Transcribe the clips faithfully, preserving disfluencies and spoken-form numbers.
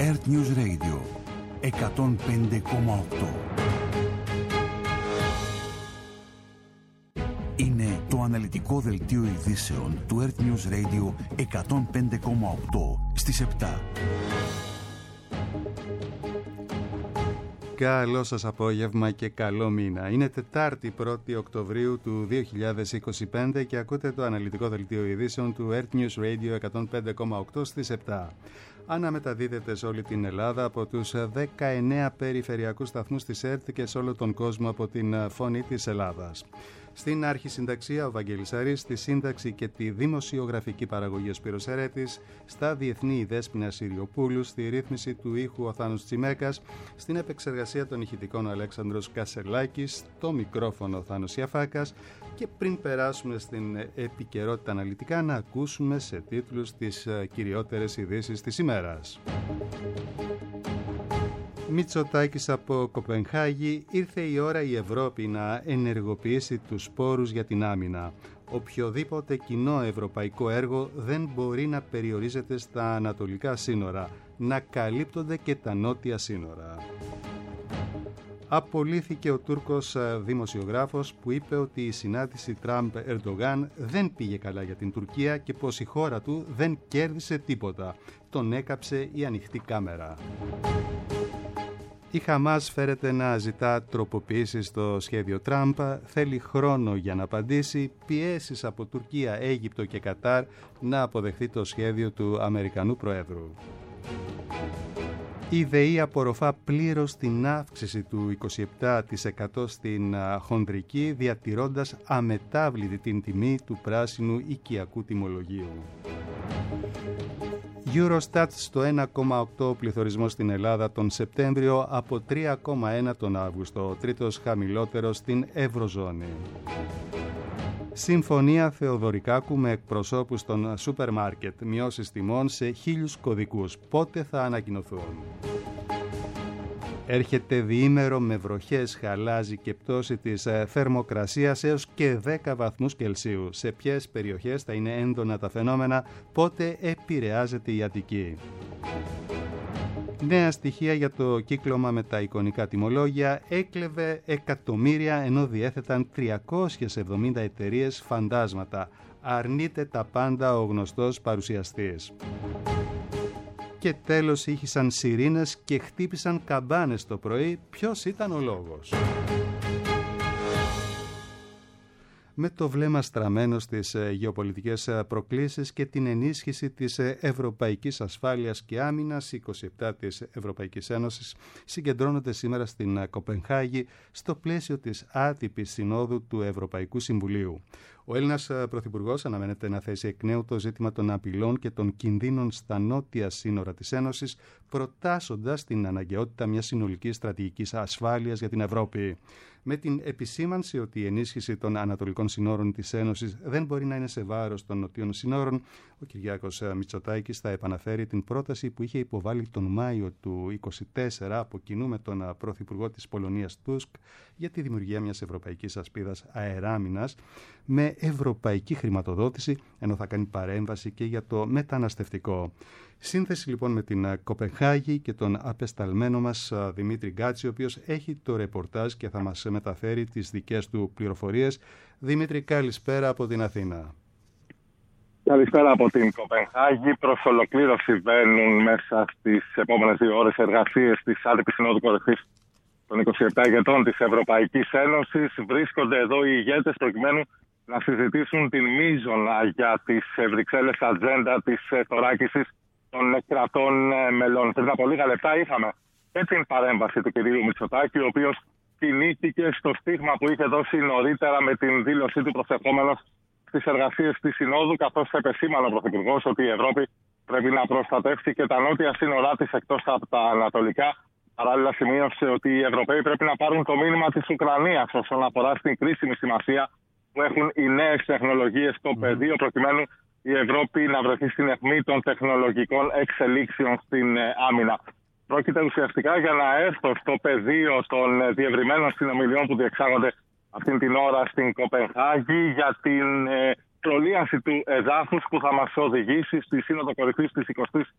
Earth News Radio εκατόν πέντε κόμμα οκτώ. Είναι το αναλυτικό δελτίο ειδήσεων του Earth News Radio εκατόν πέντε κόμμα οκτώ στις επτά. Καλό σας απόγευμα και καλό μήνα. Είναι Τετάρτη πρώτη Οκτωβρίου του δύο χιλιάδες είκοσι πέντε και ακούτε το αναλυτικό δελτίο ειδήσεων του Earth News Radio εκατόν πέντε κόμμα οκτώ στις επτά. Αναμεταδίδεται σε όλη την Ελλάδα από τους δεκαεννέα περιφερειακούς σταθμούς της ΕΡΤ και σε όλο τον κόσμο από την Φωνή της Ελλάδας. Στην αρχισυνταξία ο Βαγγέλης Αρής, στη σύνταξη και τη δημοσιογραφική παραγωγή ο Σπύρος Ερέτης, στα διεθνή η Δέσποινα Συριοπούλου, στη ρύθμιση του ήχου ο Θάνος Τσιμέκας, στην επεξεργασία των ηχητικών ο Αλέξανδρος Κασελάκης, στο μικρόφωνο ο Θάνος Ιαφάκας και πριν περάσουμε στην επικαιρότητα αναλυτικά να ακούσουμε σε τίτλους τις κυριότερες ειδήσεις της ημέρας. Μητσοτάκης από Κοπενχάγη, ήρθε η ώρα η Ευρώπη να ενεργοποιήσει τους πόρους για την άμυνα. Οποιοδήποτε κοινό ευρωπαϊκό έργο δεν μπορεί να περιορίζεται στα ανατολικά σύνορα, να καλύπτονται και τα νότια σύνορα. Απολύθηκε ο Τούρκος δημοσιογράφος που είπε ότι η συνάντηση Τραμπ-Ερντογάν δεν πήγε καλά για την Τουρκία και πως η χώρα του δεν κέρδισε τίποτα. Τον έκαψε η ανοιχτή κάμερα. Η Χαμάς φέρεται να ζητά τροποποιήσεις στο σχέδιο Τραμπ, θέλει χρόνο για να απαντήσει, πιέσεις από Τουρκία, Αίγυπτο και Κατάρ να αποδεχθεί το σχέδιο του Αμερικανού Προέδρου. Η ΔΕΗ απορροφά πλήρως την αύξηση του είκοσι επτά τοις εκατό στην χονδρική, διατηρώντας αμετάβλητη την τιμή του πράσινου οικιακού τιμολογίου. Eurostat στο ένα κόμμα οκτώ πληθωρισμό στην Ελλάδα τον Σεπτέμβριο από τρία κόμμα ένα τον Αύγουστο, ο τρίτος χαμηλότερος στην Ευρωζώνη. Συμφωνία Θεοδωρικάκου με εκπροσώπους των σούπερ μάρκετ, μειώσεις τιμών σε χίλιους κωδικούς. Πότε θα ανακοινωθούν? Έρχεται διήμερο με βροχές, χαλάζι και πτώση της θερμοκρασίας έως και δέκα βαθμούς Κελσίου. Σε ποιες περιοχές θα είναι έντονα τα φαινόμενα, πότε επηρεάζεται η Αττική. Νέα στοιχεία για το κύκλωμα με τα εικονικά τιμολόγια, έκλεβε εκατομμύρια ενώ διέθεταν τριακόσιες εβδομήντα εταιρείες φαντάσματα. Αρνείται τα πάντα ο γνωστός παρουσιαστής. Και τέλος ήχησαν σιρήνες και χτύπησαν καμπάνες το πρωί. Ποιος ήταν ο λόγος? Με το βλέμμα στραμμένο στις γεωπολιτικές προκλήσεις και την ενίσχυση της ευρωπαϊκής ασφάλειας και άμυνας, είκοσι επτά της Ευρωπαϊκής Ένωσης συγκεντρώνονται σήμερα στην Κοπενχάγη στο πλαίσιο της άτυπης συνόδου του Ευρωπαϊκού Συμβουλίου. Ο Έλληνας Πρωθυπουργός αναμένεται να θέσει εκ νέου το ζήτημα των απειλών και των κινδύνων στα νότια σύνορα της Ένωσης, προτάσσοντας την αναγκαιότητα μιας συνολικής στρατηγικής ασφάλειας για την Ευρώπη. Με την επισήμανση ότι η ενίσχυση των ανατολικών συνόρων της Ένωσης δεν μπορεί να είναι σε βάρος των νοτιών συνόρων, ο Κυριάκος Μητσοτάκης θα επαναφέρει την πρόταση που είχε υποβάλει τον Μάιο του είκοσι τέσσερα από κοινού με τον Πρωθυπουργό της Πολωνίας Τούσκ για τη δημιουργία μιας ευρωπαϊκής ασπίδας αεράμινας με ευρωπαϊκή χρηματοδότηση, ενώ θα κάνει παρέμβαση και για το μεταναστευτικό. Σύνθεση λοιπόν με την Κοπενχάγη και τον απεσταλμένο μας Δημήτρη Γκάτση, ο οποίος έχει το ρεπορτάζ και θα μας μεταφέρει τις δικές του πληροφορίες. Δημήτρη, καλησπέρα από την Αθήνα. Καλησπέρα από την Κοπενχάγη. Προς ολοκλήρωση βαίνουν μέσα στις επόμενες δύο ώρες εργασίες της άτυπης συνόδου κορυφής των είκοσι επτά ηγετών της Ευρωπαϊκής Ένωσης. Βρίσκονται εδώ οι ηγέτες προκειμένου να συζητήσουν την μείζωνα για τις Βρυξέλλες ατζέντα της θωράκισης των κρατών μελών. Πριν από λίγα λεπτά είχαμε και την παρέμβαση του κυρίου Μητσοτάκη, ο οποίος κινήθηκε στο στίγμα που είχε δώσει νωρίτερα με την δήλωσή του προσερχόμενος στις εργασίες της Συνόδου, καθώς επεσήμανε ο Πρωθυπουργός ότι η Ευρώπη πρέπει να προστατεύσει και τα νότια σύνορά της εκτός από τα ανατολικά. Παράλληλα, σημείωσε ότι οι Ευρωπαίοι πρέπει να πάρουν το μήνυμα της Ουκρανίας όσον αφορά στην κρίσιμη σημασία που έχουν οι νέες τεχνολογίες στο πεδίο, προκειμένου η Ευρώπη να βρεθεί στην αιχμή των τεχνολογικών εξελίξεων στην άμυνα. Πρόκειται ουσιαστικά για να έρθω στο πεδίο των διευρυμένων συνομιλιών που διεξάγονται αυτήν την ώρα στην Κοπενχάγη για την ε, προλίαση του εδάφους που θα μας οδηγήσει στη Σύνοδο Κορυφής της εικοστής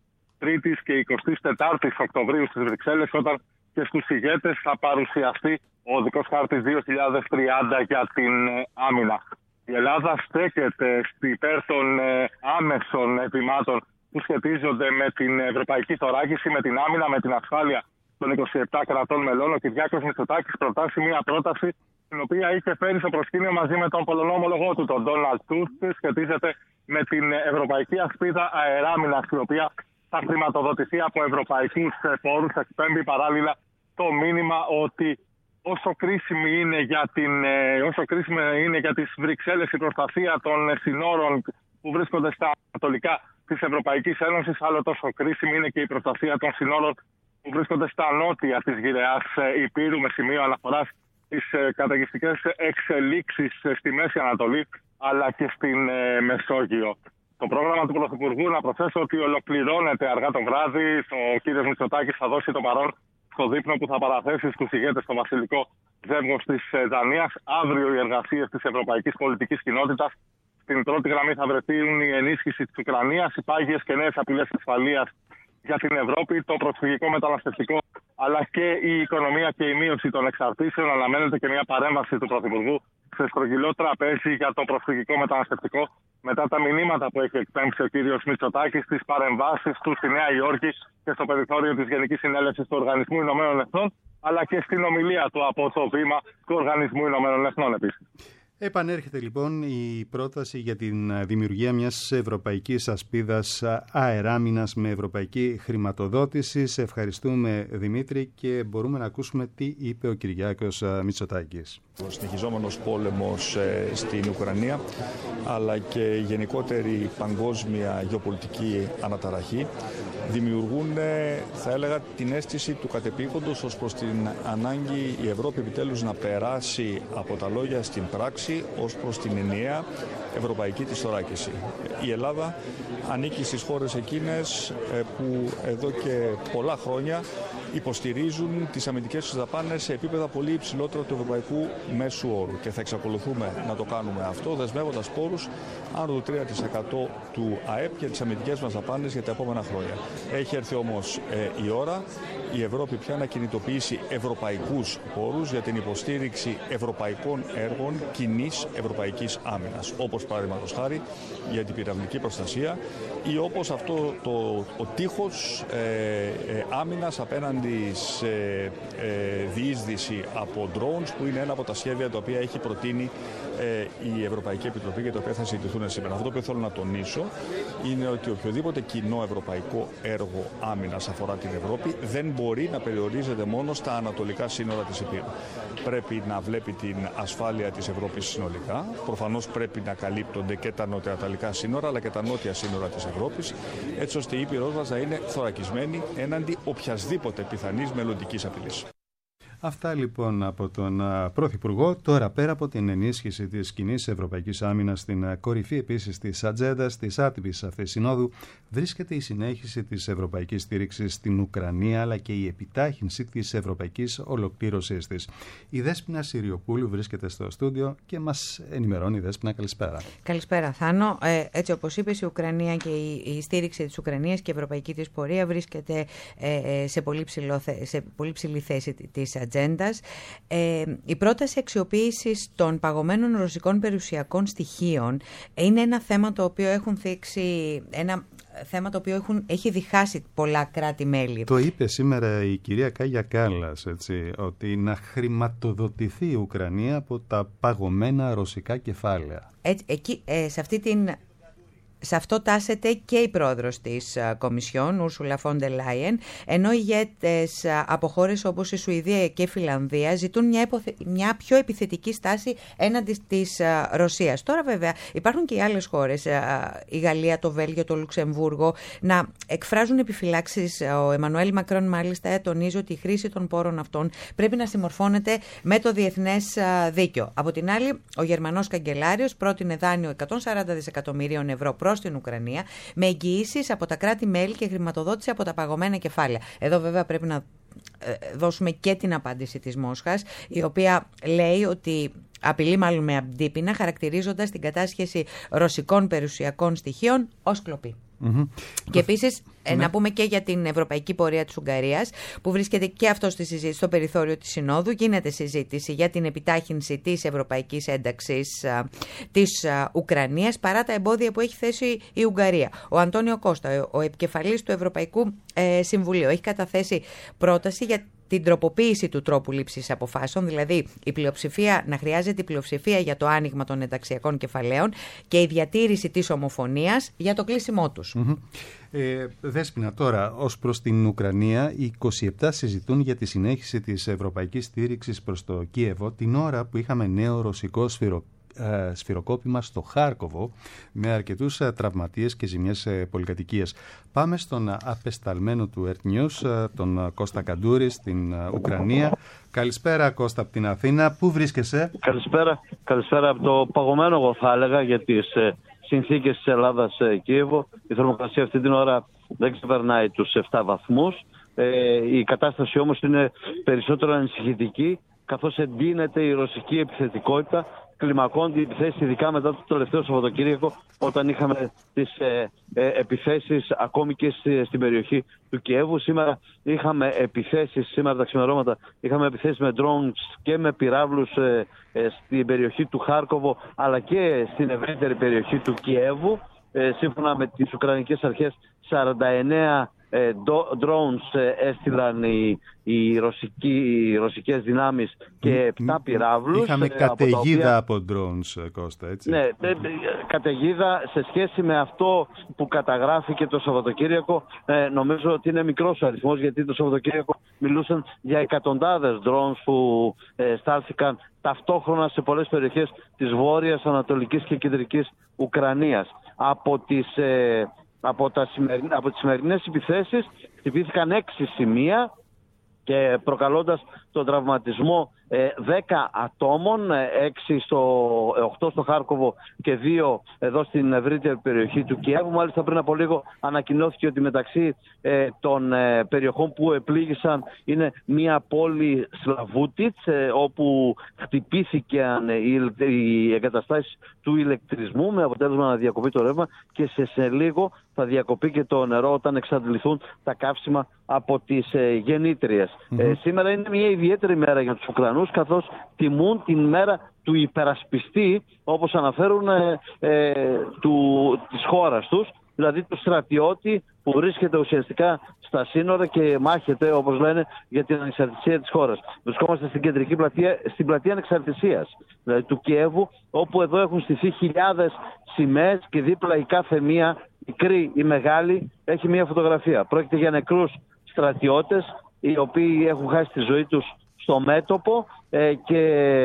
τρίτης και εικοστής τετάρτης Οκτωβρίου στις Βρυξέλλες, όταν και στους ηγέτες θα παρουσιαστεί ο οδικός χάρτης δύο χιλιάδες τριάντα για την άμυνα. Η Ελλάδα στέκεται υπέρ των άμεσων επιμάτων που σχετίζονται με την ευρωπαϊκή θωράκιση, με την άμυνα, με την ασφάλεια των είκοσι επτά κρατών μελών. Ο Κυριάκος Μητσοτάκης προτάσει μια πρόταση την οποία είχε φέρει στο προσκήνιο μαζί με τον Πολωνό ομολογό του, τον Ντόναλντ Τούσκ. Σχετίζεται με την Ευρωπαϊκή Ασπίδα Αεράμινας, η οποία θα χρηματοδοτηθεί από ευρωπαϊκούς πόρους. Εκπέμπει παράλληλα το μήνυμα ότι όσο κρίσιμη είναι για, την, όσο κρίσιμη είναι για τις Βρυξέλλες η προστασία των συνόρων που βρίσκονται στα ανατολικά της Ευρωπαϊκής Ένωσης, άλλο τόσο κρίσιμη είναι και η προστασία των συνόρων που βρίσκονται στα νότια της γυραιάς Υπήρου, με σημείο αναφοράς τις καταιγιστικές εξελίξεις στη Μέση Ανατολή αλλά και στην Μεσόγειο. Το πρόγραμμα του Πρωθυπουργού, να προσθέσω ότι ολοκληρώνεται αργά το βράδυ. Ο κ. Μητσοτάκης θα δώσει το παρόν στο δείπνο που θα παραθέσει στους ηγέτες στο βασιλικό ζεύγος της Δανίας. Αύριο οι εργασίες της Ευρωπαϊκής Πολιτικής Κοινότητας. Στην πρώτη γραμμή θα βρεθούν η ενίσχυση της Ουκρανίας, οι πάγιες και νέες απειλές ασφαλείας για την Ευρώπη, το προσφυγικό μεταναστευτικό, αλλά και η οικονομία και η μείωση των εξαρτήσεων. Αναμένεται και μια παρέμβαση του Πρωθυπουργού σε στρογγυλό τραπέζι για το προσφυγικό μεταναστευτικό, μετά τα μηνύματα που έχει εκπέμψει ο κ. Μητσοτάκης στις παρεμβάσεις του στη Νέα Υόρκη και στο περιθώριο της Γενικής Συνέλευσης του Οργανισμού Ηνωμένων Εθνών, αλλά και στην ομιλία του από το βήμα του Οργανισμού Ηνωμένων Εθνών επίσης. Επανέρχεται λοιπόν η πρόταση για την δημιουργία μιας ευρωπαϊκής ασπίδας αεράμινας με ευρωπαϊκή χρηματοδότηση. Σε ευχαριστούμε, Δημήτρη, και μπορούμε να ακούσουμε τι είπε ο Κυριάκος Μητσοτάκης. Ο συνεχιζόμενος πόλεμος στην Ουκρανία, αλλά και η γενικότερη παγκόσμια γεωπολιτική αναταραχή δημιουργούν, θα έλεγα, την αίσθηση του κατεπήγοντος ως προς την ανάγκη η Ευρώπη επιτέλους να περάσει από τα λόγια στην πράξη ως προς την ενιαία ευρωπαϊκή της θωράκιση. Η Ελλάδα ανήκει στις χώρες εκείνες που εδώ και πολλά χρόνια υποστηρίζουν τις αμυντικές τους δαπάνες σε επίπεδα πολύ υψηλότερα του ευρωπαϊκού μέσου όρου και θα εξακολουθούμε να το κάνουμε αυτό, δεσμεύοντας πόρους άνω του τρία τοις εκατό του ΑΕΠ για τις αμυντικές μας δαπάνες για τα επόμενα χρόνια. Έχει έρθει όμως ε, η ώρα η Ευρώπη πια να κινητοποιήσει ευρωπαϊκούς πόρους για την υποστήριξη ευρωπαϊκών έργων κοινής ευρωπαϊκής άμυνας, όπως παραδείγματος χάρη η αντιπυραυλική προστασία ή όπως αυτό το, ο τείχος ε, ε, άμυνας απέναντι σε ε, διείσδυση από drones, που είναι ένα από τα σχέδια τα οποία έχει προτείνει ε, η Ευρωπαϊκή Επιτροπή και τα οποία θα συζητηθούν σήμερα. Αυτό που θέλω να τονίσω είναι ότι οποιοδήποτε κοινό ευρωπαϊκό έργο άμυνας αφορά την Ευρώπη δεν μπορεί να περιορίζεται μόνο στα ανατολικά σύνορα της Υπήρου. Πρέπει να βλέπει την ασφάλεια της Ευρώπης συνολικά. Προφανώς πρέπει να καλύπτονται και τα νοτιοανατολικά σύνορα αλλά και τα νότια σύνορα της Ευρώπης, έτσι ώστε η Ήπειρός μας να είναι θωρακισμένη έναντι οποιασδήποτε πιθανής μελλοντικής απειλής. Αυτά λοιπόν από τον Πρωθυπουργό. Τώρα, πέρα από την ενίσχυση της κοινής ευρωπαϊκής άμυνας, στην κορυφή επίσης της ατζέντας της άτυπης αυτής συνόδου βρίσκεται η συνέχιση της ευρωπαϊκής στήριξης στην Ουκρανία, αλλά και η επιτάχυνση της ευρωπαϊκής ολοκλήρωσής της. Η Δέσποινα Συριοπούλου βρίσκεται στο στούντιο και μας ενημερώνει. Δέσποινα, καλησπέρα. Καλησπέρα, Θάνο. Ε, έτσι όπως είπες, η Ουκρανία και η, η στήριξη της Ουκρανίας και η ευρωπαϊκή της πορεία βρίσκεται ε, σε, πολύ ψηλό, σε πολύ ψηλή θέση της ατζέντας. Ε, η πρόταση αξιοποίησης των παγωμένων ρωσικών περιουσιακών στοιχείων είναι ένα θέμα το οποίο έχουν θίξει, ένα θέμα το οποίο έχουν, έχει διχάσει πολλά κράτη-μέλη. Το είπε σήμερα η κυρία Κάγια Κάλλας, έτσι, ότι να χρηματοδοτηθεί η Ουκρανία από τα παγωμένα ρωσικά κεφάλαια. Έτσι, εκεί, ε, σε αυτή την... Σε αυτό τάσεται και η πρόεδρος της Κομισιόν, Ούρσουλα φον ντερ Λάιεν, ενώ οι ηγέτες από χώρες όπως η Σουηδία και η Φιλανδία ζητούν μια, υποθε... μια πιο επιθετική στάση έναντι της Ρωσίας. Τώρα βέβαια υπάρχουν και οι άλλες χώρες, η Γαλλία, το Βέλγιο, το Λουξεμβούργο, να εκφράζουν επιφυλάξεις. Ο Εμμανουέλ Μακρόν μάλιστα τονίζει ότι η χρήση των πόρων αυτών πρέπει να συμμορφώνεται με το διεθνές δίκαιο. Από την άλλη, ο Γερμανός καγκελάριος πρότεινε δάνειο εκατόν σαράντα δισεκατομμυρίων ευρώ προς στην Ουκρανία, με εγγυήσεις από τα κράτη-μέλη και χρηματοδότηση από τα παγωμένα κεφάλαια. Εδώ βέβαια πρέπει να δώσουμε και την απάντηση της Μόσχας, η οποία λέει ότι απειλεί μάλλον με αντίπεινα, χαρακτηρίζοντας την κατάσχεση ρωσικών περιουσιακών στοιχείων ως κλοπή. Mm-hmm. Και επίσης ναι. να πούμε και για την ευρωπαϊκή πορεία της Ουγγαρίας, που βρίσκεται και αυτό στη συζήτηση στο περιθώριο της Συνόδου. Γίνεται συζήτηση για την επιτάχυνση της ευρωπαϊκής ένταξης α, της α, Ουκρανίας παρά τα εμπόδια που έχει θέσει η Ουγγαρία. Ο Αντώνιο Κώστα, ο επικεφαλής του Ευρωπαϊκού ε, Συμβουλίου, έχει καταθέσει πρόταση για την τροποποίηση του τρόπου λήψης αποφάσεων, δηλαδή η πλειοψηφία, να χρειάζεται η πλειοψηφία για το άνοιγμα των ενταξιακών κεφαλαίων και η διατήρηση της ομοφωνίας για το κλείσιμό τους. Mm-hmm. Ε, Δέσποινα, τώρα, ως προς την Ουκρανία, οι είκοσι επτά συζητούν για τη συνέχιση της ευρωπαϊκής στήριξης προς το Κίεβο την ώρα που είχαμε νέο ρωσικό σφυρο, ε, σφυροκόπημα στο Χάρκοβο με αρκετούς ε, τραυματίες και ζημιές ε, πολυκατοικίες. Πάμε στον απεσταλμένο του Earth News, ε, τον Κώστα Καντούρη, στην ε, Ουκρανία. Καλησπέρα, Κώστα, από την Αθήνα. Πού βρίσκεσαι? Καλησπέρα. Καλησπέρα από το παγωμένο, εγώ θα έλεγα, για τις ε, συνθήκες της Ελλάδας ε, Κίεβο. Η θερμοκρασία αυτή την ώρα δεν ξεπερνάει τους επτά βαθμούς. Ε, η κατάσταση όμως είναι περισσότερο ανησυχητική, καθώς εντείνεται η ρωσική επιθετικότητα, κλιμακώνται οι επιθέσεις, ειδικά μετά το τελευταίο Σαββατοκύριακο, όταν είχαμε τις ε, ε, επιθέσεις ακόμη και στη, στην περιοχή του Κιέβου. Σήμερα είχαμε επιθέσεις, σήμερα τα ξημερώματα, είχαμε επιθέσεις με drones και με πυράβλους ε, ε, στην περιοχή του Χάρκοβο, αλλά και στην ευρύτερη περιοχή του Κιέβου. Ε, σύμφωνα με τις Ουκρανικές αρχές, σαράντα εννέα ε, drones ε, έστειλαν οι, οι, ρωσικοί, οι ρωσικές δυνάμεις και επτά πυράβλους. Είχαμε ε, καταιγίδα από, από drones, Κώστα, έτσι. Ναι, ε, καταιγίδα σε σχέση με αυτό που καταγράφηκε το Σαββατοκύριακο. Ε, νομίζω ότι είναι μικρός ο αριθμός, γιατί το Σαββατοκύριακο μιλούσαν για εκατοντάδες drones που ε, στάλθηκαν ταυτόχρονα σε πολλές περιοχές της βόρειας, ανατολικής και κεντρικής Ουκρανίας. Από τις, ε, από, τα σημερινές, από τις σημερινές επιθέσεις χτυπήθηκαν έξι σημεία και προκαλώντας τον τραυματισμό ε, δέκα ατόμων, έξι στο, οκτώ στο Χάρκοβο και δύο εδώ στην ευρύτερη περιοχή του Κιέβου. Μάλιστα πριν από λίγο ανακοινώθηκε ότι μεταξύ ε, των ε, περιοχών που επλήγησαν είναι μια πόλη Σλαβούτιτς, ε, όπου χτυπήθηκαν οι, οι εγκαταστάσεις του ηλεκτρισμού με αποτέλεσμα να διακοπεί το ρεύμα, και σε, σε λίγο θα διακοπεί και το νερό όταν εξαντληθούν τα καύσιμα από τις ε, γεννήτριες. Mm-hmm. Ε, σήμερα είναι μια ιδιαίτερη μέρα για τους Ουκρανούς, καθώς τιμούν την μέρα του υπερασπιστή, όπως αναφέρουν ε, ε, του, της χώρας τους, δηλαδή του στρατιώτη που βρίσκεται ουσιαστικά στα σύνορα και μάχεται, όπως λένε, για την ανεξαρτησία της χώρας. Βρισκόμαστε στην κεντρική πλατεία, στην πλατεία ανεξαρτησίας, δηλαδή του Κιέβου, όπου εδώ έχουν στηθεί χιλιάδες σημαίες και δίπλα η κάθε μία, μικρή ή μεγάλη, έχει μία φωτογραφία. Πρόκειται για νεκρούς στρατιώτες, οι οποίοι έχουν χάσει τη ζωή τους στο μέτωπο, ε, και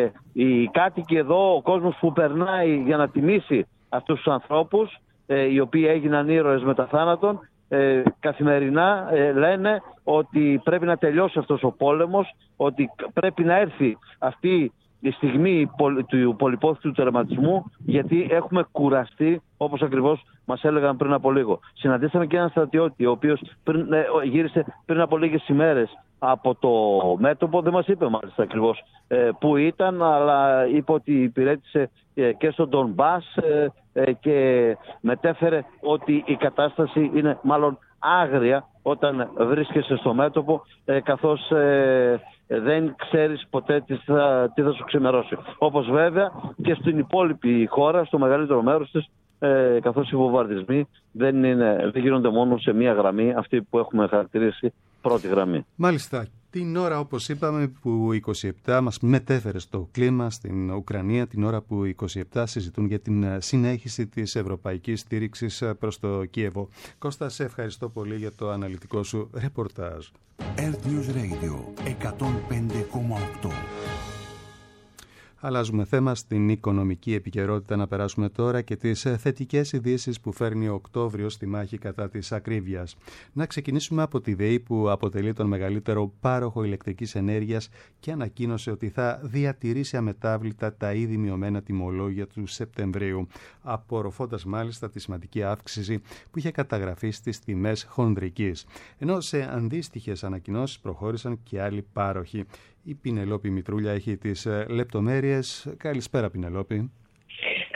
οι κάτοικοι εδώ, ο κόσμος που περνάει για να τιμήσει αυτούς τους ανθρώπους, ε, οι οποίοι έγιναν ήρωες μετά θάνατον, ε, καθημερινά ε, λένε ότι πρέπει να τελειώσει αυτός ο πόλεμος, ότι πρέπει να έρθει αυτή η στιγμή του πολυπόθητου τερματισμού, γιατί έχουμε κουραστεί, όπως ακριβώς μας έλεγαν πριν από λίγο. Συναντήσαμε και έναν στρατιώτη, ο οποίος πριν, ε, γύρισε πριν από λίγες ημέρες από το μέτωπο. Δεν μας είπε μάλιστα ακριβώς ε, που ήταν, αλλά είπε ότι υπηρέτησε ε, και στον Ντονμπάς ε, ε, και μετέφερε ότι η κατάσταση είναι μάλλον άγρια όταν βρίσκεσαι στο μέτωπο, ε, καθώς ε, δεν ξέρεις ποτέ τι θα, τι θα σου ξημερώσει. Όπως βέβαια και στην υπόλοιπη χώρα, στο μεγαλύτερο μέρος της, ε, καθώς οι βομβαρδισμοί δεν, είναι, δεν γίνονται μόνο σε μία γραμμή, αυτή που έχουμε χαρακτηρίσει πρώτη γραμμή. Μάλιστα. Την ώρα, όπως είπαμε, που είκοσι επτά μας μετέφερε στο κλίμα στην Ουκρανία, την ώρα που είκοσι επτά συζητούν για την συνέχιση της ευρωπαϊκής στήριξης προς το Κίεβο. Κώστα, σε ευχαριστώ πολύ για το αναλυτικό σου ρεπορτάζ. Earth News Radio εκατόν πέντε κόμμα οκτώ. Αλλάζουμε θέμα στην οικονομική επικαιρότητα, να περάσουμε τώρα και τις θετικές ειδήσεις που φέρνει ο Οκτώβριος στη μάχη κατά της ακρίβειας. Να ξεκινήσουμε από τη ΔΕΗ, που αποτελεί τον μεγαλύτερο πάροχο ηλεκτρικής ενέργειας και ανακοίνωσε ότι θα διατηρήσει αμετάβλητα τα ήδη μειωμένα τιμολόγια του Σεπτεμβρίου, απορροφώντας μάλιστα τη σημαντική αύξηση που είχε καταγραφεί στις τιμές χονδρικής. Ενώ σε αντίστοιχες ανακοινώσεις προχώρησαν και άλλοι πάροχοι. Η Πινελόπη Μητρούλια έχει τις λεπτομέρειες. Καλησπέρα, Πινελόπη.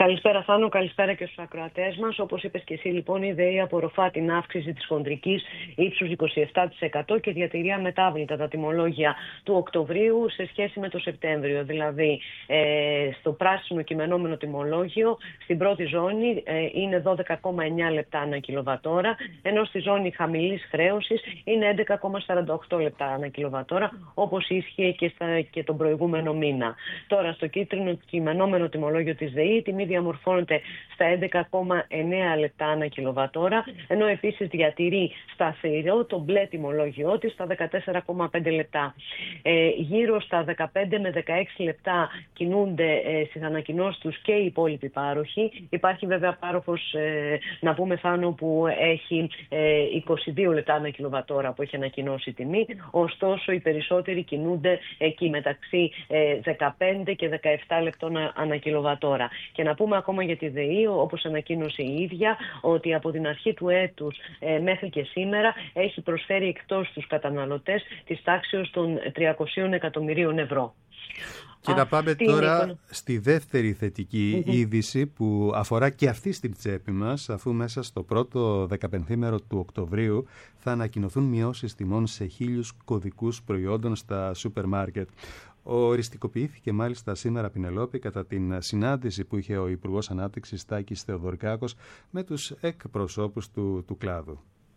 Καλησπέρα Θάνο, καλησπέρα και στους ακροατές μας. Όπως είπες και εσύ λοιπόν, η ΔΕΗ απορροφά την αύξηση της χοντρικής ύψους είκοσι επτά τοις εκατό και διατηρεί αμετάβλητα τα τιμολόγια του Οκτωβρίου σε σχέση με το Σεπτέμβριο. Δηλαδή ε, στο πράσινο κειμενόμενο τιμολόγιο στην πρώτη ζώνη ε, είναι δώδεκα κόμμα εννιά λεπτά ανά κιλοβατόρα, ενώ στη ζώνη χαμηλής χρέωσης είναι έντεκα κόμμα σαράντα οκτώ λεπτά ανά κιλοβατόρα, όπως ίσχυε και, στα, και τον προηγούμενο μήνα. Τώρα στο κίτρινο κειμενόμενο τιμολόγιο της ΔΕΗ η τιμή διαμορφώνεται στα έντεκα κόμμα εννιά λεπτά ανά κιλοβατόρα, ενώ επίσης διατηρεί σταθερό το μπλε τιμολόγιο της στα δεκατέσσερα κόμμα πέντε λεπτά. Ε, γύρω στα δεκαπέντε με δεκαέξι λεπτά κινούνται ε, στις ανακοινώσεις τους και οι υπόλοιποι πάροχοι. Υπάρχει βέβαια πάροχος, ε, να πούμε Θάνο, που έχει ε, είκοσι δύο λεπτά ανά κιλοβατόρα που έχει ανακοινώσει τιμή, ωστόσο οι περισσότεροι κινούνται εκεί μεταξύ ε, δεκαπέντε και δεκαεπτά λεπτών ανά κιλοβατόρα. Και να πούμε ακόμα για τη ΔΕΗ, όπως ανακοίνωσε η ίδια, ότι από την αρχή του έτους ε, μέχρι και σήμερα έχει προσφέρει εκτός τους καταναλωτές της τάξης των τριακοσίων εκατομμυρίων ευρώ. Και να πάμε τώρα είναι... στη δεύτερη θετική mm-hmm. είδηση που αφορά και αυτή στην τσέπη μας, αφού μέσα στο πρώτο δεκαπενθήμερο του Οκτωβρίου θα ανακοινωθούν μειώσεις τιμών σε χίλιους κωδικούς προϊόντων στα σούπερ μάρκετ. Οριστικοποιήθηκε μάλιστα σήμερα, Πινελόπη, κατά την συνάντηση που είχε ο Υπουργός Ανάπτυξης Τάκης Θεοδωρικάκος με τους εκπροσώπους του, του κλάδου.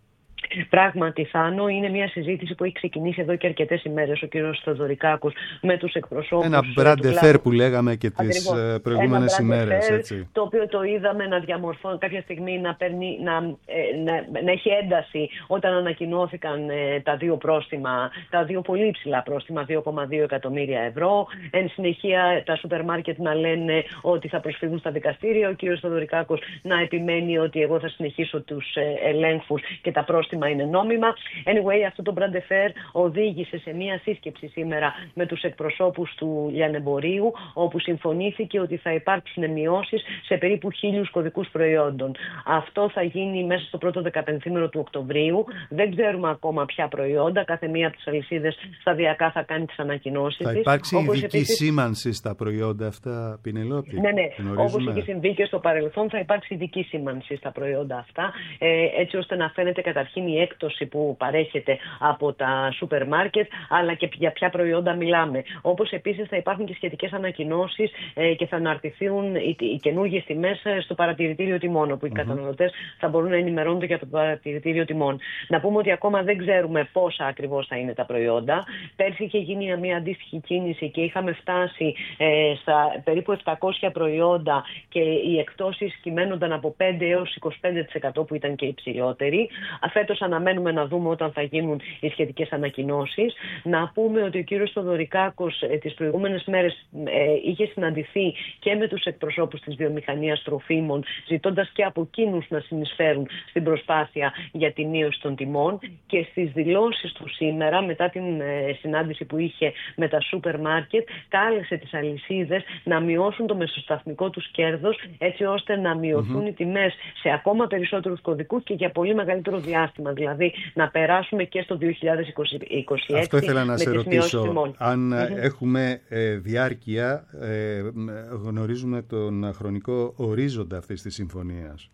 Πράγματι, Θάνο, είναι μια συζήτηση που έχει ξεκινήσει εδώ και αρκετές ημέρες ο κ. Θεοδωρικάκος με τους εκπροσώπους. Ένα μπραντεφέρ που λέγαμε και τις Ακριβώς. προηγούμενες ημέρες. Έτσι. Το οποίο το είδαμε να διαμορφώνει κάποια στιγμή, να, παίρνει, να, να, να έχει ένταση όταν ανακοινώθηκαν ε, τα δύο πρόστιμα, τα δύο πολύ υψηλά πρόστιμα, δύο κόμμα δύο εκατομμύρια ευρώ. Εν συνεχεία, τα σούπερ μάρκετ να λένε ότι θα προσφύγουν στα δικαστήρια. Ο κ. Θεοδωρικάκος να επιμένει ότι εγώ θα συνεχίσω τους ε, ελέγχους και τα πρόστιμα είναι νόμιμα. Anyway, αυτό το μπραντεφέρ οδήγησε σε μια σύσκεψη σήμερα με τους εκπροσώπους του λιανεμπορίου, όπου συμφωνήθηκε ότι θα υπάρξουν μειώσεις σε περίπου χίλιους κωδικούς προϊόντων. Αυτό θα γίνει μέσα στο πρώτο δεκαπενθήμερο του Οκτωβρίου. Δεν ξέρουμε ακόμα ποια προϊόντα. Κάθε μία από τις αλυσίδες σταδιακά θα κάνει τις ανακοινώσεις της. Θα υπάρξει όπως ειδική επίσης... σήμανση στα προϊόντα αυτά, Πινελόπη? Ναι, ναι. Όπως είχε συμβεί και στο παρελθόν, θα υπάρξει ειδική σήμανση στα προϊόντα αυτά, ε, έτσι ώστε να φαίνεται καταρχήν η έκπτωση που παρέχεται από τα σούπερ μάρκετ, αλλά και για ποια προϊόντα μιλάμε. Όπως επίσης θα υπάρχουν και σχετικές ανακοινώσεις ε, και θα αναρτηθούν οι, οι καινούργιες τιμές στο παρατηρητήριο τιμών, όπου mm-hmm. οι καταναλωτές θα μπορούν να ενημερώνονται για το παρατηρητήριο τιμών. Να πούμε ότι ακόμα δεν ξέρουμε πόσα ακριβώς θα είναι τα προϊόντα. Πέρσι είχε γίνει μια αντίστοιχη κίνηση και είχαμε φτάσει ε, στα περίπου επτακόσια προϊόντα και οι εκπτώσεις κυμαίνονταν από πέντε έως είκοσι πέντε τοις εκατό που ήταν και υψηλότεροι. Φέτος αναμένουμε να δούμε όταν θα γίνουν οι σχετικές ανακοινώσεις. Να πούμε ότι ο κύριος Θεοδωρικάκος ε, τις προηγούμενες μέρες ε, είχε συναντηθεί και με τους εκπροσώπους της βιομηχανίας τροφίμων, ζητώντας και από εκείνους να συνεισφέρουν στην προσπάθεια για τη μείωση των τιμών, και στις δηλώσεις του σήμερα, μετά την ε, συνάντηση που είχε με τα σούπερ μάρκετ, κάλεσε τις αλυσίδες να μειώσουν το μεσοσταθμικό τους κέρδος, έτσι ώστε να μειωθούν mm-hmm. οι τιμές σε ακόμα περισσότερους κωδικούς και για πολύ μεγαλύτερο διάστημα. Δηλαδή να περάσουμε και στο δύο χιλιάδες είκοσι έξι. Αυτό ήθελα να με σε τις ρωτήσω. Αν mm-hmm. έχουμε ε, διάρκεια, ε, γνωρίζουμε τον χρονικό ορίζοντα αυτής της συμφωνίας.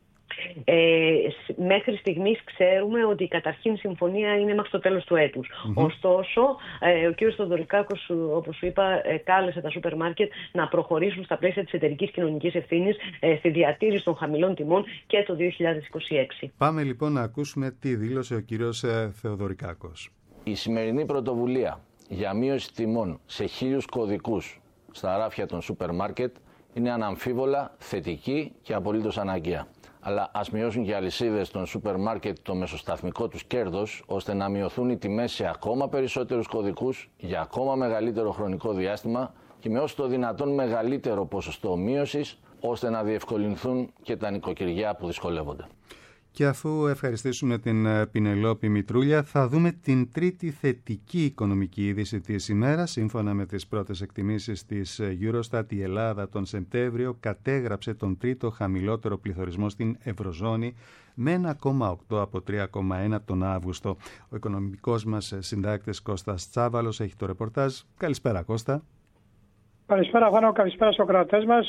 Ε, μέχρι στιγμής ξέρουμε ότι η καταρχήν συμφωνία είναι μέχρι το τέλος του έτους. Mm-hmm. Ωστόσο, ε, ο κ. Θεοδωρικάκος, όπως σου είπα, ε, κάλεσε τα σούπερ μάρκετ να προχωρήσουν στα πλαίσια της εταιρικής κοινωνικής ευθύνης ε, στη διατήρηση των χαμηλών τιμών και το δύο χιλιάδες είκοσι έξι. Πάμε λοιπόν να ακούσουμε τι δήλωσε ο κ. Θεοδωρικάκος. Η σημερινή πρωτοβουλία για μείωση τιμών σε χίλιους κωδικούς στα ράφια των σούπερ μάρκετ είναι αναμφίβολα θετική και απολύτως αναγκαία. Αλλά ας μειώσουν και οι αλυσίδες των σούπερ μάρκετ το μεσοσταθμικό τους κέρδος, ώστε να μειωθούν οι τιμές σε ακόμα περισσότερους κωδικούς για ακόμα μεγαλύτερο χρονικό διάστημα και με όσο το δυνατόν μεγαλύτερο ποσοστό μείωσης, ώστε να διευκολυνθούν και τα νοικοκυριά που δυσκολεύονται. Και αφού ευχαριστήσουμε την Πινελόπη Μητρούλια, θα δούμε την τρίτη θετική οικονομική είδηση της ημέρας. Σύμφωνα με τις πρώτες εκτιμήσεις της Eurostat, η Ελλάδα τον Σεπτέμβριο κατέγραψε τον τρίτο χαμηλότερο πληθωρισμό στην Ευρωζώνη με ένα κόμμα οκτώ από τρία κόμμα ένα τον Αύγουστο. Ο οικονομικός μας συντάκτης Κώστας Τσάβαλος έχει το ρεπορτάζ. Καλησπέρα, Κώστα. Καλησπέρα, Βάνο, καλησπέρα στους ακροατές μας.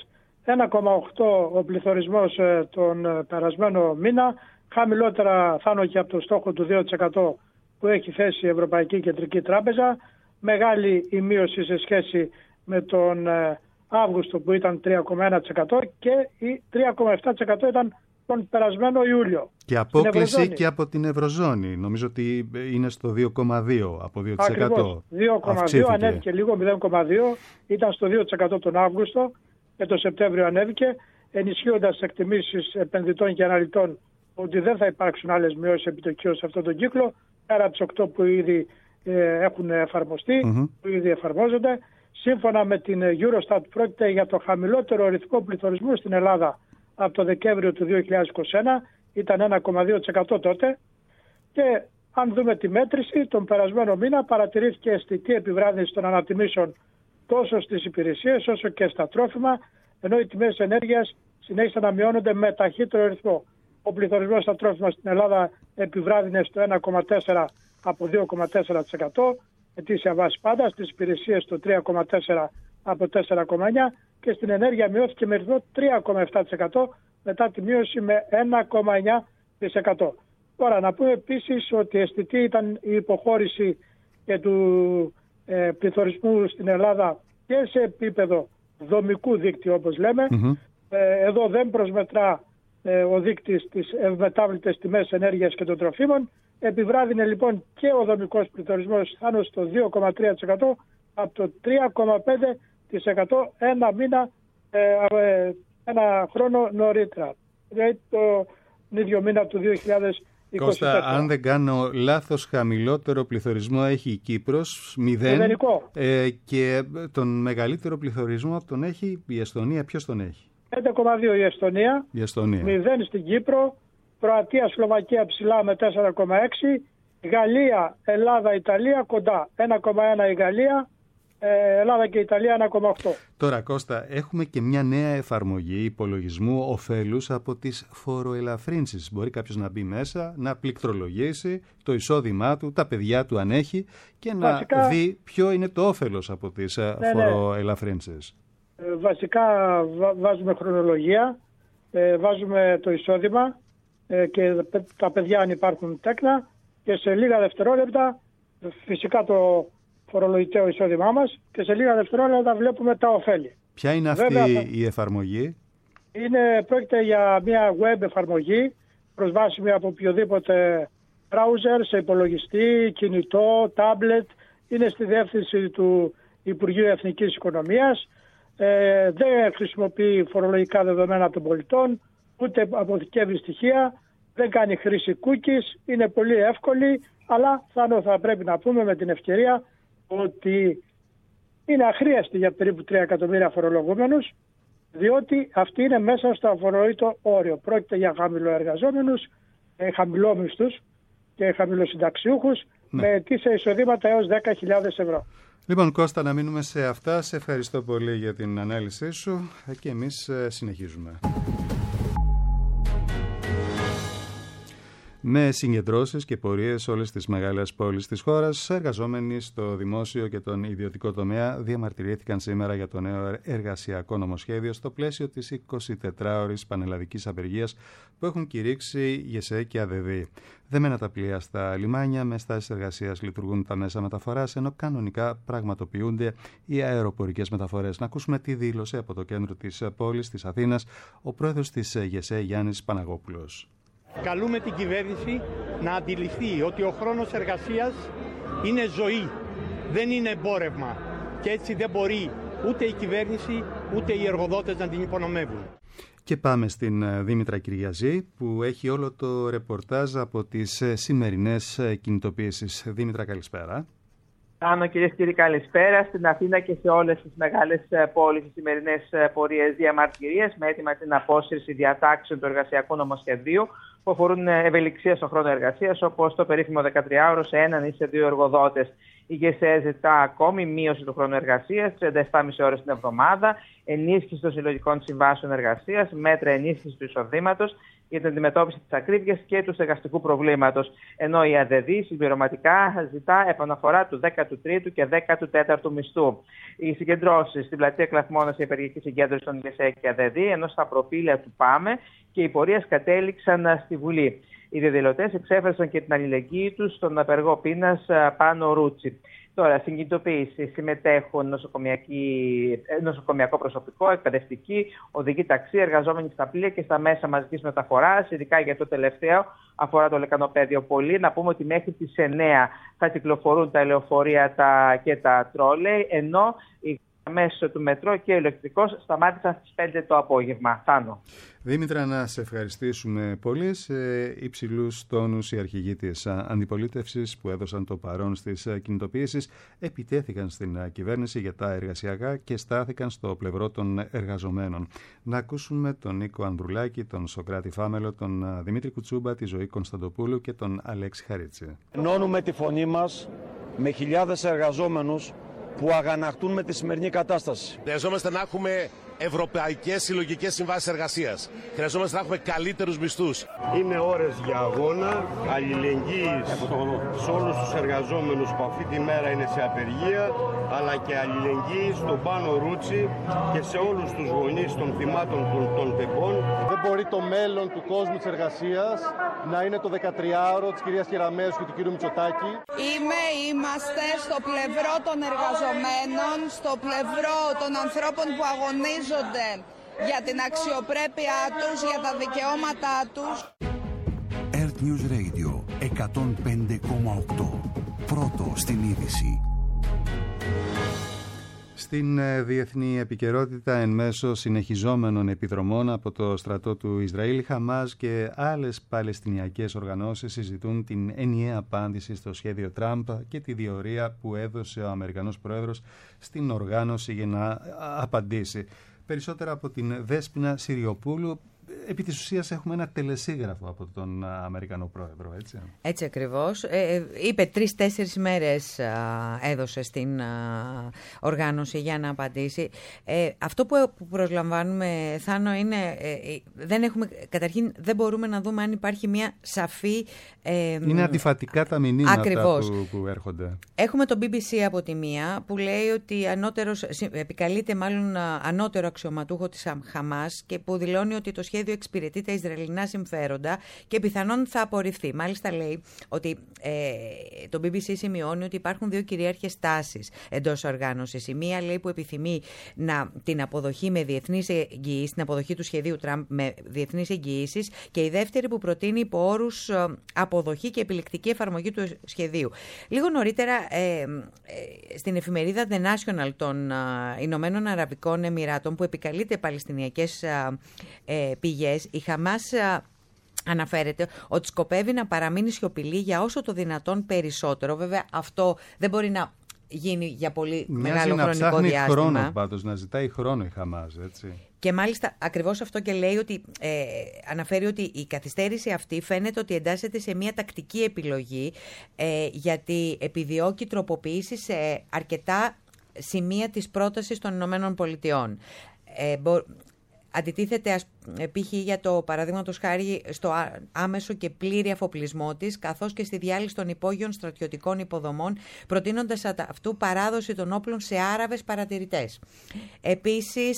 ένα κόμμα οκτώ ο πληθωρισμός τον περασμένο μήνα, χαμηλότερα θα και από το στόχο του δύο τοις εκατό που έχει θέσει η Ευρωπαϊκή Κεντρική Τράπεζα, μεγάλη η μείωση σε σχέση με τον Αύγουστο που ήταν τρία κόμμα ένα τοις εκατό και η τρία κόμμα επτά τοις εκατό ήταν τον περασμένο Ιούλιο. Και απόκληση και από την Ευρωζώνη. Νομίζω ότι είναι στο δύο κόμμα δύο από δύο τοις εκατό. Ακριβώς, δύο κόμμα δύο ανέβηκε λίγο, μηδέν κόμμα δύο, ήταν στο δύο τοις εκατό τον Αύγουστο και τον Σεπτέμβριο ανέβηκε, ενισχύοντας εκτιμήσεις επενδυτών και αναλυτών ότι δεν θα υπάρξουν άλλες μειώσεις επιτοκίων σε αυτόν τον κύκλο, πέρα από τις οκτώ που ήδη ε, έχουν εφαρμοστεί, mm-hmm. που ήδη εφαρμόζονται. Σύμφωνα με την Eurostat πρόκειται για το χαμηλότερο ρυθμό πληθωρισμού στην Ελλάδα από το Δεκέμβριο του δύο χιλιάδες είκοσι ένα, ήταν ένα κόμμα δύο τοις εκατό τότε, και αν δούμε τη μέτρηση, τον περασμένο μήνα παρατηρήθηκε αισθητή επιβράδυνση των ανατιμήσεων τόσο στις υπηρεσίες όσο και στα τρόφιμα, ενώ οι τιμές ενέργειας συνέχισαν να μειώνονται με ταχύτερο ρυθμό. Ο πληθωρισμός στα τρόφιμα στην Ελλάδα επιβράδυνε στο ένα κόμμα τέσσερα από δύο κόμμα τέσσερα τοις εκατό, ετήσια βάση πάντα, στις υπηρεσίες στο τρία κόμμα τέσσερα από τέσσερα κόμμα εννιά και στην ενέργεια μειώθηκε με ρυθμό τρία κόμμα επτά τοις εκατό μετά τη μείωση με ένα κόμμα εννιά τοις εκατό. Τώρα να πούμε επίσης ότι αισθητή ήταν η υποχώρηση και του ε, πληθωρισμού στην Ελλάδα και σε επίπεδο δομικού δίκτυου όπως λέμε. Mm-hmm. Ε, εδώ δεν προσμετρά ε, ο δείκτης τις ευμετάβλητες τιμές ενέργειας και των τροφίμων. Επιβράδυνε λοιπόν και ο δομικός πληθωρισμός πάνω στο δύο κόμμα τρία τοις εκατό από το τρία κόμμα πέντε τοις εκατό ένα μήνα, ε, ε, ένα χρόνο νωρίτερα. Δηλαδή τον ίδιο μήνα του δύο χιλιάδες είκοσι τέσσερα. Κώστα, αν δεν κάνω λάθος, χαμηλότερο πληθωρισμό έχει η Κύπρος, μηδέν, ε, και τον μεγαλύτερο πληθωρισμό τον έχει η Εστονία. Ποιος τον έχει? πέντε κόμμα δύο η Εστονία, η Εστονία. μηδέν στην Κύπρο, Κροατία, Σλοβακία ψηλά με τέσσερα κόμμα έξι, Γαλλία, Ελλάδα, Ιταλία κοντά, ένα κόμμα ένα η Γαλλία, ε, Ελλάδα και Ιταλία ένα κόμμα οκτώ. Τώρα Κώστα, έχουμε και μια νέα εφαρμογή υπολογισμού ωφέλους από τις φοροελαφρύνσεις. Μπορεί κάποιος να μπει μέσα, να πληκτρολογήσει το εισόδημά του, τα παιδιά του αν έχει, και να βασικά δει ποιο είναι το όφελος από τις ναι, φοροελαφρύνσεις. Ε, βασικά βά, βάζουμε χρονολογία, ε, βάζουμε το εισόδημα ε, και τα παιδιά αν υπάρχουν τέκνα, και σε λίγα δευτερόλεπτα φυσικά το φορολογητέο εισόδημά μας, και σε λίγα δευτερόλεπτα βλέπουμε τα ωφέλη. Ποια είναι αυτή Βέβαια, η εφαρμογή? Είναι, πρόκειται για μια web εφαρμογή προσβάσιμη από οποιοδήποτε browser, σε υπολογιστή, κινητό, tablet. Είναι στη διεύθυνση του Υπουργείου Εθνικής Οικονομίας. Ε, δεν χρησιμοποιεί φορολογικά δεδομένα των πολιτών, ούτε αποθηκεύει στοιχεία, δεν κάνει χρήση cookies, είναι πολύ εύκολη, αλλά θα, θα πρέπει να πούμε με την ευκαιρία ότι είναι αχρίαστη για περίπου τρία εκατομμύρια φορολογούμενους, διότι αυτή είναι μέσα στο αφοροείτο όριο. Πρόκειται για χαμηλοεργαζόμενους, χαμηλόμισθους και χαμηλοσυνταξιούχους, ναι, με ετήσια εισοδήματα έως δέκα χιλιάδες ευρώ. Λοιπόν Κώστα, να μείνουμε σε αυτά. Σε ευχαριστώ πολύ για την ανάλυση σου και εμείς συνεχίζουμε. Με συγκεντρώσεις και πορείες σε όλες τις μεγάλες πόλεις της χώρας, εργαζόμενοι στο δημόσιο και τον ιδιωτικό τομέα διαμαρτυρήθηκαν σήμερα για το νέο εργασιακό νομοσχέδιο στο πλαίσιο της εικοσιτετράωρης πανελλαδικής απεργίας που έχουν κηρύξει ΓΕΣΕ και ΑΔΔ. Δεμένα τα πλοία στα λιμάνια, με στάσεις εργασίας λειτουργούν τα μέσα μεταφοράς, ενώ κανονικά πραγματοποιούνται οι αεροπορικές μεταφορές. Να ακούσουμε τη δήλωση από το κέντρο της πόλης της Αθήνας ο πρόεδρος της ΓΕΣΕ Γιάννης Παναγόπουλος. Καλούμε την κυβέρνηση να αντιληφθεί ότι ο χρόνος εργασίας είναι ζωή, δεν είναι εμπόρευμα, και έτσι δεν μπορεί ούτε η κυβέρνηση ούτε οι εργοδότες να την υπονομεύουν. Και πάμε στην Δήμητρα Κυριαζή που έχει όλο το ρεπορτάζ από τις σημερινές κινητοποιήσεις. Δήμητρα, καλησπέρα. Άνω, κυρίες και κύριοι, καλησπέρα. Στην Αθήνα και σε όλες τις μεγάλες πόλεις, οι σημερινές πορείες διαμαρτυρίες με έτοιμα την απόσυρση διατάξεων του εργασιακού νομοσχεδίου που αφορούν ευελιξία στον χρόνο εργασίας, όπως το περίφημο δεκατριάωρο σε έναν ή σε δύο εργοδότες. Η ΓΕΣΕ ζητά ακόμη μείωση του χρόνου εργασίας, τριάντα επτά κόμμα πέντε ώρες την εβδομάδα, ενίσχυση των συλλογικών συμβάσεων εργασίας, μέτρα ενίσχυση του εισοδήματος, για την αντιμετώπιση της ακρίβειας και του στεγαστικού προβλήματος. Ενώ η ΑΔΔ συμπληρωματικά ζητά επαναφορά του δέκατου τρίτου και δέκατου τέταρτου μισθού. Οι συγκεντρώσεις στην πλατεία Κλαθμόνας, η Υπεργική Συγκέντρωση των ΓΕΣΕ και ΑΔΔ, ενώ στα προφίλια του ΠΑΜΕ και οι πορείες κατέληξαν στη Βουλή. Οι διαδηλωτές εξέφρασαν και την αλληλεγγύη τους στον απεργό πείνας Πάνο Ρούτσι. Τώρα, στην κινητοποίηση συμμετέχουν νοσοκομιακό προσωπικό, εκπαιδευτικοί, οδηγοί ταξί, εργαζόμενοι στα πλοία και στα μέσα μαζικής μεταφοράς. Ειδικά για το τελευταίο, αφορά το λεκανοπέδιο πολύ. Να πούμε ότι μέχρι τις εννέα θα κυκλοφορούν τα λεωφορεία τα... και τα τρόλεϊ, ενώ οι μέσω του μετρό και ο ηλεκτρικός σταμάτησαν στις πέντε το απόγευμα. Θάνο. Δήμητρα, να σε ευχαριστήσουμε πολύ. Σε υψηλούς τόνους οι αρχηγοί της αντιπολίτευσης που έδωσαν το παρόν στις κινητοποιήσεις επιτέθηκαν στην κυβέρνηση για τα εργασιακά και στάθηκαν στο πλευρό των εργαζομένων. Να ακούσουμε τον Νίκο Ανδρουλάκη, τον Σοκράτη Φάμελο, τον Δημήτρη Κουτσούμπα, τη Ζωή Κωνσταντοπούλου και τον Αλέξη Χαρίτση. Ενώνουμε τη φωνή μας με χιλιάδες εργαζόμενους που αγανακτούν με τη σημερινή κατάσταση. Χρειαζόμαστε να έχουμε ευρωπαϊκές συλλογικές συμβάσεις εργασίας. Χρειαζόμαστε να έχουμε καλύτερους μισθούς. Είναι ώρες για αγώνα, αλληλεγγύης σε όλους τους εργαζόμενους που αυτή τη μέρα είναι σε απεργία, αλλά και αλληλεγγύη στον Πάνο Ρούτσι και σε όλους τους γονείς των θυμάτων των, των τεπών. Δεν μπορεί το μέλλον του κόσμου της εργασίας να είναι το δεκατριάωρο της κυρίας Κεραμέως και του κύριου Μητσοτάκη. Είμαι, είμαστε στο πλευρό των εργαζομένων, στο πλευρό των ανθρώπων που αγωνίζονται για την αξιοπρέπειά τους, για τα δικαιώματά τους. Earth News Radio εκατόν πέντε κόμμα οκτώ. Πρώτο στην είδηση. Στην διεθνή επικαιρότητα, εν μέσω συνεχιζόμενων επιδρομών από το στρατό του Ισραήλ, Χαμάς και άλλες παλαιστινιακές οργανώσεις συζητούν την ενιαία απάντηση στο σχέδιο Τραμπ και τη διορία που έδωσε ο Αμερικανός Πρόεδρος στην οργάνωση για να απαντήσει. Περισσότερα από την Δέσποινα Συριοπούλου. Επί της ουσίας έχουμε ένα τελεσίγραφο από τον Αμερικανό Πρόεδρο, έτσι. Έτσι ακριβώς. Ε, είπε τρεις-τέσσερις μέρες α, έδωσε στην α, οργάνωση για να απαντήσει. Ε, αυτό που, που προσλαμβάνουμε, Θάνο, είναι... Ε, δεν έχουμε, καταρχήν δεν μπορούμε να δούμε αν υπάρχει μια σαφή... Ε, είναι αντιφατικά τα μηνύματα που, που έρχονται. Έχουμε το μπι μπι σι από τη μία που λέει ότι ανώτερος, επικαλείται μάλλον ανώτερο αξιωματούχο της Χαμάς και που δηλώνει ότι το σχέδιο εξυπηρετεί τα Ισραηλινά συμφέροντα και πιθανόν θα απορριφθεί. Μάλιστα λέει ότι ε, το μπι μπι σι σημειώνει ότι υπάρχουν δύο κυρίαρχες τάσεις εντός οργάνωσης. Η μία λέει που επιθυμεί να, την αποδοχή με διεθνείς εγγυήσεις, την αποδοχή του σχεδίου Τραμπ με διεθνείς εγγυήσεις, και η δεύτερη που προτείνει υπό όρους αποδοχή και επιλεκτική εφαρμογή του σχεδίου. Λίγο νωρίτερα ε, ε, στην εφημερίδα The National των ε, Ηνωμένων Αραβικών Εμιράτων, που επικαλείται παλαιστινιακές ε, ε, πηγές, η Χαμάς αναφέρεται ότι σκοπεύει να παραμείνει σιωπηλή για όσο το δυνατόν περισσότερο. Βέβαια αυτό δεν μπορεί να γίνει για πολύ Μοιάζει μεγάλο να χρονικό ψάχνει διάστημα. Χρόνο, πάντως, να ζητάει χρόνο η Χαμάς, έτσι. Και μάλιστα ακριβώς αυτό και λέει ότι ε, αναφέρει ότι η καθυστέρηση αυτή φαίνεται ότι εντάσσεται σε μια τακτική επιλογή ε, γιατί επιδιώκει τροποποιήσεις σε αρκετά σημεία της πρότασης των Ηνωμένων Πολιτειών. Ε, μπο, Αντιτίθεται π.χ. για το παραδείγματος χάρη στο άμεσο και πλήρη αφοπλισμό της, καθώς και στη διάλυση των υπόγειων στρατιωτικών υποδομών, προτείνοντας αυτού παράδοση των όπλων σε Άραβες παρατηρητές. Επίσης,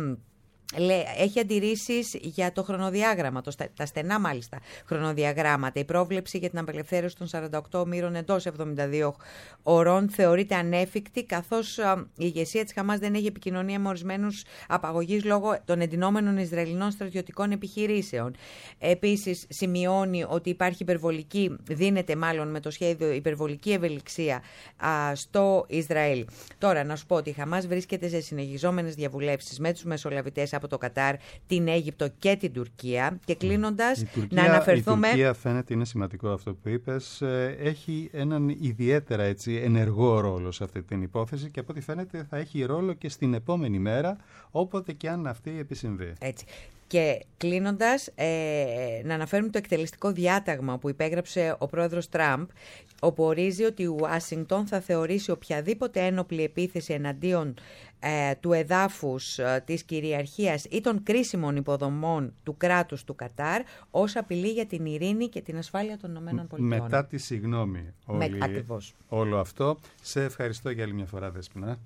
έχει αντιρρήσεις για το χρονοδιάγραμμα, το, τα στενά μάλιστα χρονοδιαγράμματα. Η πρόβλεψη για την απελευθέρωση των σαράντα οκτώ ομήρων εντός εβδομήντα δύο ωρών θεωρείται ανέφικτη, καθώς α, η ηγεσία της Χαμάς δεν έχει επικοινωνία με ορισμένους απαγωγής λόγω των εντυνόμενων Ισραηλινών στρατιωτικών επιχειρήσεων. Επίσης, σημειώνει ότι υπάρχει υπερβολική, δίνεται μάλλον με το σχέδιο υπερβολική ευελιξία α, στο Ισραήλ. Τώρα, να σου πω ότι η Χαμάς βρίσκεται σε συνεχιζόμενες διαβουλεύσεις με τους μεσολαβητές από το Κατάρ, την Αίγυπτο και την Τουρκία. Και κλείνοντας, να αναφερθούμε... Η Τουρκία, φαίνεται, είναι σημαντικό αυτό που είπες, έχει έναν ιδιαίτερα έτσι, ενεργό ρόλο σε αυτή την υπόθεση και από ό,τι φαίνεται θα έχει ρόλο και στην επόμενη μέρα, όποτε και αν αυτή επισυμβεί. Έτσι. Και κλείνοντας, ε, να αναφέρουμε το εκτελεστικό διάταγμα που υπέγραψε ο πρόεδρος Τραμπ, όπου ορίζει ότι η Ουάσιγκτον θα θεωρήσει οποιαδήποτε ένοπλη επίθεση εναντίον ε, του εδάφους ε, της κυριαρχίας ή των κρίσιμων υποδομών του κράτους του Κατάρ ως απειλή για την ειρήνη και την ασφάλεια των ΗΠΑ. Μετά τη συγγνώμη όλη, Με, ακριβώς. όλο αυτό. Σε ευχαριστώ για άλλη μια φορά, Δέσποινα.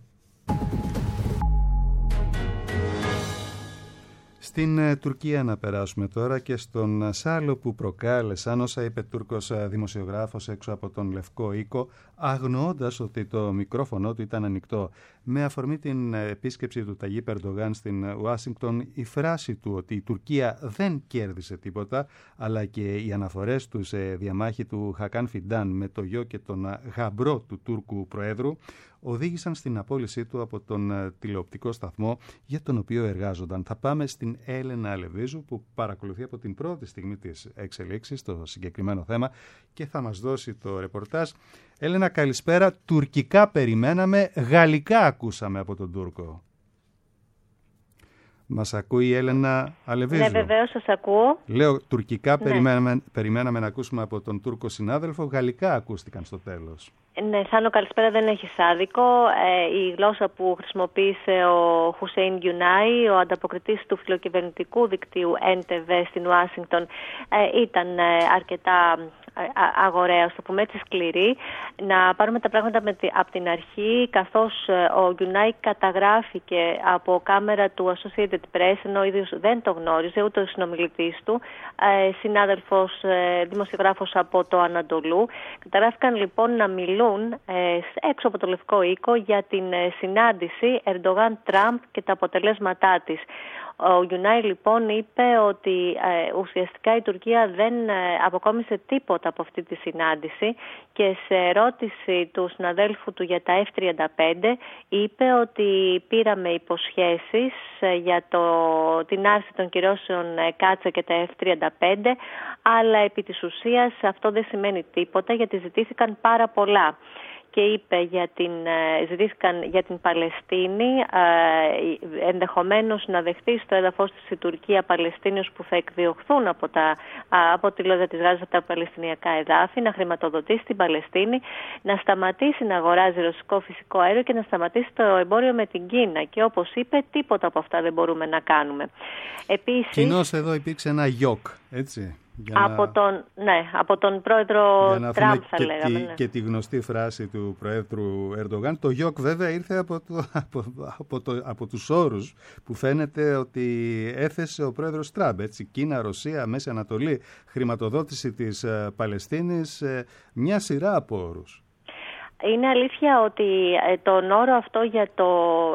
Στην ε, Τουρκία να περάσουμε τώρα και στον σάλο που προκάλεσαν όσα είπε Τούρκος δημοσιογράφος έξω από τον Λευκό Οίκο, αγνοώντας ότι το μικρόφωνο του ήταν ανοιχτό. Με αφορμή την επίσκεψη του Ταγίπ Ερντογάν στην Ουάσιγκτον, η φράση του ότι η Τουρκία δεν κέρδισε τίποτα, αλλά και οι αναφορές του σε διαμάχη του Χακάν Φιντάν με το γιο και τον γαμπρό του Τούρκου Προέδρου, οδήγησαν στην απόλυσή του από τον τηλεοπτικό σταθμό για τον οποίο εργάζονταν. Θα πάμε στην Έλενα Αλεβίζου, που παρακολουθεί από την πρώτη στιγμή της εξελίξης το συγκεκριμένο θέμα και θα μας δώσει το ρεπορτάζ. Έλενα, καλησπέρα. Τουρκικά περιμέναμε, γαλλικά ακούσαμε από τον Τούρκο. Μας ακούει η Έλενα Αλεβίζου? Ναι, βεβαίως σας ακούω. Λέω, τουρκικά ναι. περιμέναμε, περιμέναμε να ακούσουμε από τον Τούρκο συνάδελφο, γαλλικά ακούστηκαν στο τέλος. Ναι, Θάνο, καλησπέρα, δεν έχει άδικο. Ε, η γλώσσα που χρησιμοποίησε ο Χουσέιν Γιουνάι, ο ανταποκριτής του φιλοκυβερνητικού δικτύου Εν Τε Βε στην Ουάσιγκτον, ε, ήταν ε, αρκετά αγοραία, στο πούμε έτσι, σκληρή. Να πάρουμε τα πράγματα με τη, από την αρχή, καθώς ε, ο Γιουνάι καταγράφηκε από κάμερα του Associated Press, ενώ ο ίδιος δεν το γνώριζε, ούτε ο συνομιλητής του, ε, συνάδελφος, ε, δημοσιογράφος από το Ανατολού. Καταγράφηκαν λοιπόν να μιλούν έξω από το Λευκό Οίκο για την συνάντηση Ερντογάν-Τραμπ και τα αποτελέσματά της. Ο Γιουνάι λοιπόν είπε ότι ε, ουσιαστικά η Τουρκία δεν ε, αποκόμισε τίποτα από αυτή τη συνάντηση και σε ερώτηση του συναδέλφου του για τα εφ τριάντα πέντε είπε ότι πήραμε υποσχέσεις ε, για το, την άρση των κυρώσεων ε, Κάτσα και τα εφ τριάντα πέντε, αλλά επί της ουσίας αυτό δεν σημαίνει τίποτα γιατί ζητήθηκαν πάρα πολλά. Και είπε για την, ζητήθηκαν για την Παλαιστίνη, ενδεχομένως να δεχτεί στο έδαφος της η Τουρκία Παλαιστίνιους που θα εκδιωχθούν από, τα, από τη λόδια της Γάζας από τα παλαιστινιακά εδάφη, να χρηματοδοτήσει την Παλαιστίνη, να σταματήσει να αγοράζει ρωσικό φυσικό αέριο και να σταματήσει το εμπόριο με την Κίνα. Και όπως είπε, τίποτα από αυτά δεν μπορούμε να κάνουμε. Επίσης, κοινώς εδώ υπήρξε ένα γιοκ, έτσι. Από, να... τον, ναι, από τον πρόεδρο Τραμπ θα και λέγαμε. Τη, ναι. Και τη γνωστή φράση του πρόεδρου Ερντογάν. Το γιοκ βέβαια ήρθε από, το, από, από, το, από τους όρους που φαίνεται ότι έθεσε ο πρόεδρος Τραμπ. Έτσι, Κίνα, Ρωσία, Μέση Ανατολή, χρηματοδότηση της ε, Παλαιστίνης, ε, μια σειρά από όρους. Είναι αλήθεια ότι τον όρο αυτό για το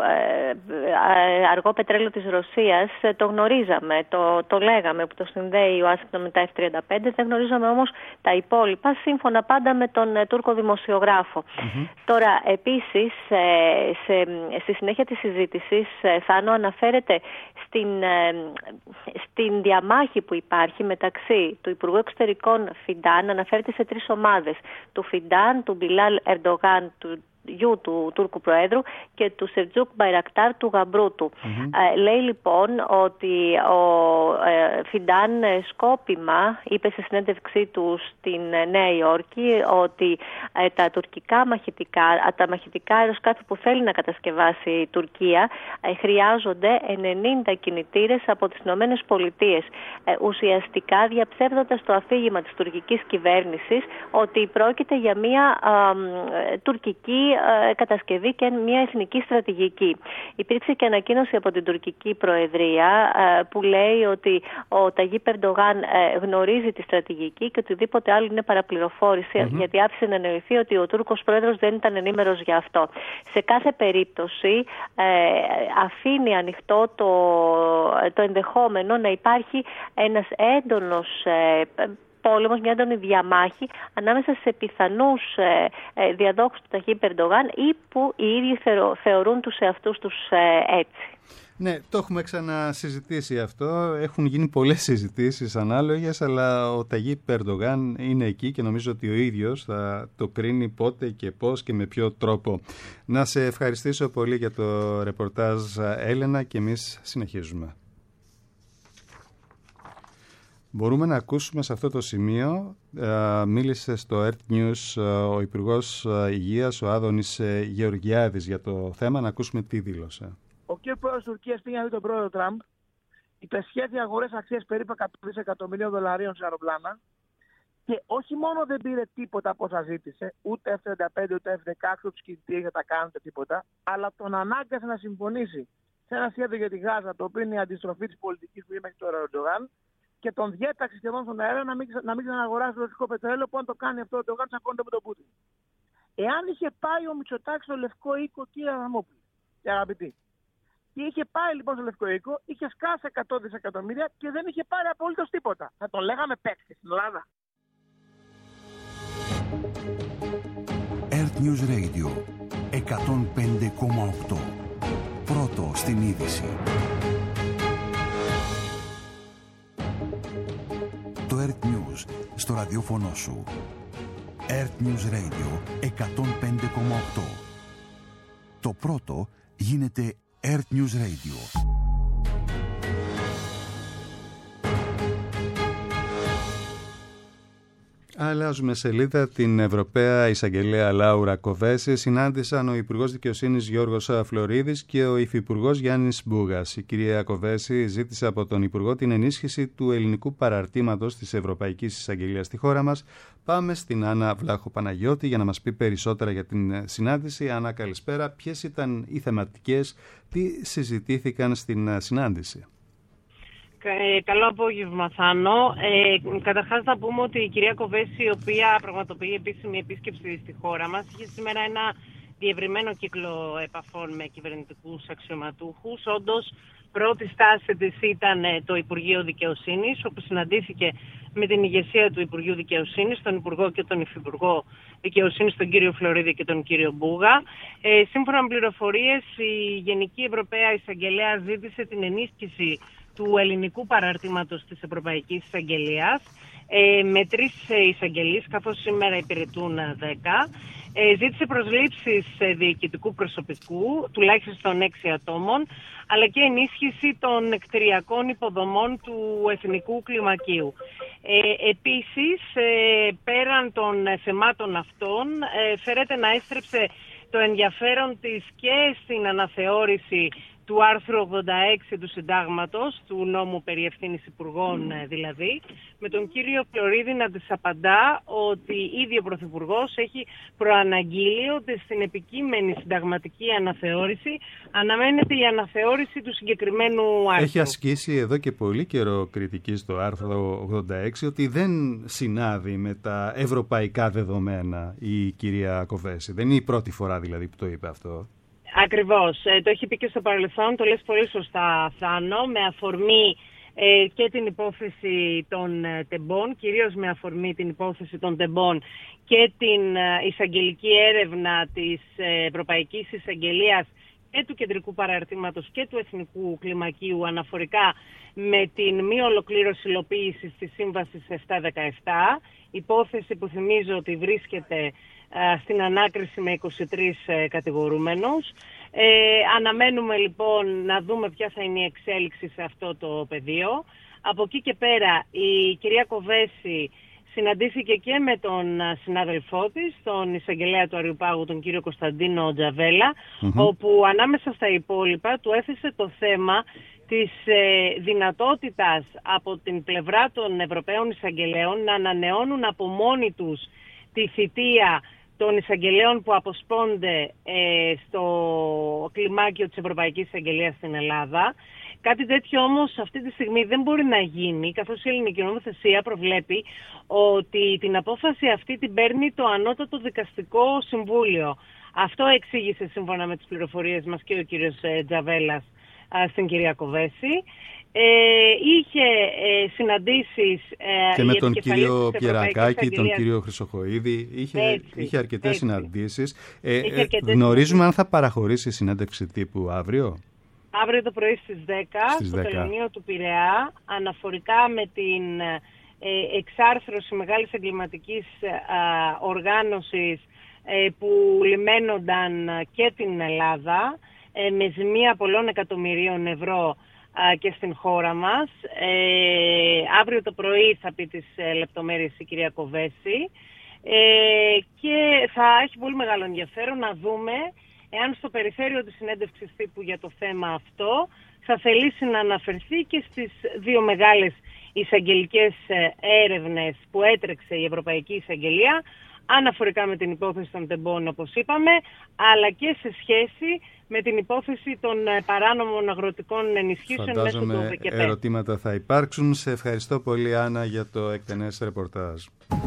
αργό πετρέλαιο της Ρωσίας το γνωρίζαμε, το, το λέγαμε που το συνδέει η Ουάσιγκτον με τα εφ τριάντα πέντε, δεν γνωρίζαμε όμως τα υπόλοιπα, σύμφωνα πάντα με τον Τούρκο δημοσιογράφο. Mm-hmm. Τώρα, επίσης, σε, στη συνέχεια της συζήτησης, Θάνο, αναφέρεται στην, στην διαμάχη που υπάρχει μεταξύ του Υπουργού Εξωτερικών Φιντάν, αναφέρεται σε τρεις ομάδες, του Φιντάν, του Μπιλάλ Ερντογάν, του γιου του Τούρκου Προέδρου και του Σερτζούκ Μπαϊρακτάρ, του γαμπρού του. Mm-hmm. Ε, λέει λοιπόν ότι ο ε, Φιντάν σκόπιμα είπε σε συνέντευξή του στην Νέα Υόρκη ότι ε, τα τουρκικά μαχητικά, τα μαχητικά αεροσκάφη που θέλει να κατασκευάσει η Τουρκία ε, χρειάζονται ενενήντα κινητήρες από τις Ηνωμένες Πολιτείες. Ε, ουσιαστικά διαψεύδοντας το αφήγημα της τουρκικής κυβέρνησης ότι πρόκειται για μια ε, τουρκική κατασκευή και μια εθνική στρατηγική. Υπήρξε και ανακοίνωση από την τουρκική προεδρία που λέει ότι ο Ταγίπ Ερντογάν γνωρίζει τη στρατηγική και οτιδήποτε άλλο είναι παραπληροφόρηση, mm-hmm. γιατί άφησε να εννοηθεί ότι ο Τούρκος πρόεδρος δεν ήταν ενήμερος για αυτό. Σε κάθε περίπτωση αφήνει ανοιχτό το, το ενδεχόμενο να υπάρχει ένας έντονος πόλεμος, μια έντονη διαμάχη ανάμεσα σε πιθανούς ε, ε, διαδόχους του Ταγίπ Ερντογάν ή που οι ίδιοι θεωρούν τους εαυτούς τους ε, έτσι. Ναι, το έχουμε ξανασυζητήσει αυτό. Έχουν γίνει πολλές συζητήσεις ανάλογες, αλλά ο Ταγίπ Ερντογάν είναι εκεί και νομίζω ότι ο ίδιος θα το κρίνει πότε και πώς και με ποιο τρόπο. Να σε ευχαριστήσω πολύ για το ρεπορτάζ, Έλενα, και εμείς συνεχίζουμε. Μπορούμε να ακούσουμε σε αυτό το σημείο, ε, μίλησε στο Earth News ε, ο Υπουργός Υγείας, ο Άδωνης ε, Γεωργιάδης, για το θέμα, να ακούσουμε τι δήλωσε. Ο κ. Πρόεδρος της Τουρκίας πήγε να δει τον πρόεδρο Τραμπ, υπεσχέθη αγορές αξίες περίπου εκατό δισεκατομμυρίων δολαρίων σε αεροπλάνα και όχι μόνο δεν πήρε τίποτα από όσα ζήτησε, ούτε εφ τριάντα πέντε ούτε εφ δεκαέξι, ούτε τους κινητήρες για τα κάνετε τίποτα, αλλά τον ανάγκασε να συμφωνήσει σε ένα σχέδιο για τη Γάζα, το οποίο είναι η αντιστροφή της πολιτικής που είχε τώρα ο Ερντογάν, και τον διέταξε σχεδόν στον αέρα να μην, να μην ξαναγοράσει το ρωσικό πετρέλαιο, που αν το κάνει αυτό ο Ερντογάν τσακώνεται με τον Πούτιν. Εάν είχε πάει ο Μητσοτάκης στο Λευκό Οίκο, κύριε Αδαμόπουλε και αγαπητοί, και είχε πάει λοιπόν στο Λευκό Οίκο, είχε σκάσει εκατό δισεκατομμύρια και δεν είχε πάρει απολύτως τίποτα. Θα τον λέγαμε παίκτη στην Ελλάδα. Earth News Radio εκατόν πέντε κόμμα οκτώ. Πρώτο στην είδηση. Το Earth News στο ραδιόφωνο σου. Earth News Radio εκατόν πέντε κόμμα οκτώ. Το πρώτο γίνεται Earth News Radio. Αλλάζουμε σελίδα. Την Ευρωπαία Εισαγγελέα Λάουρα Κοβέση συνάντησαν ο Υπουργός Δικαιοσύνης Γιώργος Φλωρίδης και ο Υφυπουργός Γιάννης Μπούγας. Η κυρία Κοβέση ζήτησε από τον Υπουργό την ενίσχυση του ελληνικού παραρτήματος της Ευρωπαϊκής Εισαγγελίας στη χώρα μας. Πάμε στην Άννα Βλάχο Παναγιώτη για να μας πει περισσότερα για την συνάντηση. Άννα, καλησπέρα. Ποιες ήταν οι θεματικές, τι συζητήθηκαν στην συνάντηση? Ε, καλό απόγευμα, Θάνο. Ε, καταρχάς να πούμε ότι η κυρία Κοβέση, η οποία πραγματοποιεί επίσημη επίσκεψη στη χώρα μας, είχε σήμερα ένα διευρυμένο κύκλο επαφών με κυβερνητικούς αξιωματούχους. Όντως, πρώτη στάση της ήταν το Υπουργείο Δικαιοσύνης, όπου συναντήθηκε με την ηγεσία του Υπουργείου Δικαιοσύνης, τον Υπουργό και τον Υφυπουργό Δικαιοσύνης, τον κύριο Φλωρίδη και τον κύριο Μπούγα. Ε, σύμφωνα με πληροφορίες, η Γενική Ευρωπαία Εισαγγελέα ζήτησε την ενίσχυση του ελληνικού παραρτήματος της Ευρωπαϊκής Εισαγγελίας ε, με τρεις εισαγγελείς, καθώς σήμερα υπηρετούν δέκα. Ε, ζήτησε προσλήψεις διοικητικού προσωπικού, τουλάχιστον έξι ατόμων, αλλά και ενίσχυση των κτηριακών υποδομών του εθνικού κλιμακίου. Ε, επίσης, ε, πέραν των θεμάτων αυτών, ε, φέρεται να έστρεψε το ενδιαφέρον της και στην αναθεώρηση του άρθρου ογδόντα έξι του Συντάγματος, του νόμου περί ευθύνης υπουργών δηλαδή, με τον κύριο Φλωρίδη να της απαντά ότι ήδη ο Πρωθυπουργός έχει προαναγγείλει ότι στην επικείμενη συνταγματική αναθεώρηση αναμένεται η αναθεώρηση του συγκεκριμένου άρθρου. Έχει ασκήσει εδώ και πολύ καιρό κριτική στο άρθρο ογδόντα έξι ότι δεν συνάδει με τα ευρωπαϊκά δεδομένα η κυρία Κοβέση. Δεν είναι η πρώτη φορά δηλαδή που το είπε αυτό. Ακριβώς. Ε, το έχει πει και στο παρελθόν, το λες πολύ σωστά, Θάνο, με αφορμή ε, και την υπόθεση των ε, τεμπών, κυρίως με αφορμή την υπόθεση των τεμπών και την ε, εισαγγελική έρευνα της ε, Ευρωπαϊκής Εισαγγελίας και του Κεντρικού Παραρτήματος και του Εθνικού Κλιμακίου αναφορικά με την μη ολοκλήρωση υλοποίησης της Σύμβασης επτακόσια δεκαεπτά, υπόθεση που θυμίζω ότι βρίσκεται στην ανάκριση με είκοσι τρεις κατηγορούμενους. Ε, αναμένουμε λοιπόν να δούμε ποια θα είναι η εξέλιξη σε αυτό το πεδίο. Από εκεί και πέρα η κυρία Κοβέση συναντήθηκε και με τον συνάδελφό της, τον εισαγγελέα του Αριουπάγου, τον κύριο Κωνσταντίνο Τζαβέλα, mm-hmm. όπου ανάμεσα στα υπόλοιπα του έθεσε το θέμα της ε, δυνατότητας από την πλευρά των Ευρωπαίων εισαγγελέων να ανανεώνουν από μόνοι τους τη θητεία των εισαγγελέων που αποσπώνται ε, στο κλιμάκιο της Ευρωπαϊκής Εισαγγελίας στην Ελλάδα. Κάτι τέτοιο όμως αυτή τη στιγμή δεν μπορεί να γίνει, καθώς η ελληνική νομοθεσία προβλέπει ότι την απόφαση αυτή την παίρνει το Ανώτατο Δικαστικό Συμβούλιο. Αυτό εξήγησε σύμφωνα με τις πληροφορίες μας και ο κύριος Τζαβέλας στην κυρία Κοβέση. Ε, είχε ε, συναντήσεις ε, και με τον κύριο Πιερακάκη, τον κύριο Χρυσοχοΐδη, είχε, είχε αρκετές έτσι. συναντήσεις. Ε, είχε αρκετές γνωρίζουμε συναντήσεις. Αν θα παραχωρήσει συνέντευξη τύπου αύριο. Αύριο το πρωί στις δέκα, στις στο Τελωνείο του Πειραιά, αναφορικά με την ε, εξάρθρωση μεγάλης εγκληματικής ε, οργάνωσης ε, που λιμένονταν και την Ελλάδα ε, με ζημία πολλών εκατομμυρίων ευρώ και στην χώρα μας. Ε, αύριο το πρωί θα πει τις ε, λεπτομέρειες η κυρία Κοβέση ε, και θα έχει πολύ μεγάλο ενδιαφέρον να δούμε εάν στο περιθώριο της συνέντευξης τύπου για το θέμα αυτό θα θελήσει να αναφερθεί και στις δύο μεγάλες εισαγγελικές έρευνες που έτρεξε η Ευρωπαϊκή Εισαγγελία αναφορικά με την υπόθεση των τεμπών, όπως είπαμε, αλλά και σε σχέση με την υπόθεση των παράνομων αγροτικών ενισχύσεων μέσω του ΟΒΚΠ. Ερωτήματα θα υπάρξουν. Σε ευχαριστώ πολύ, Άννα, για το εκτενές ρεπορτάζ.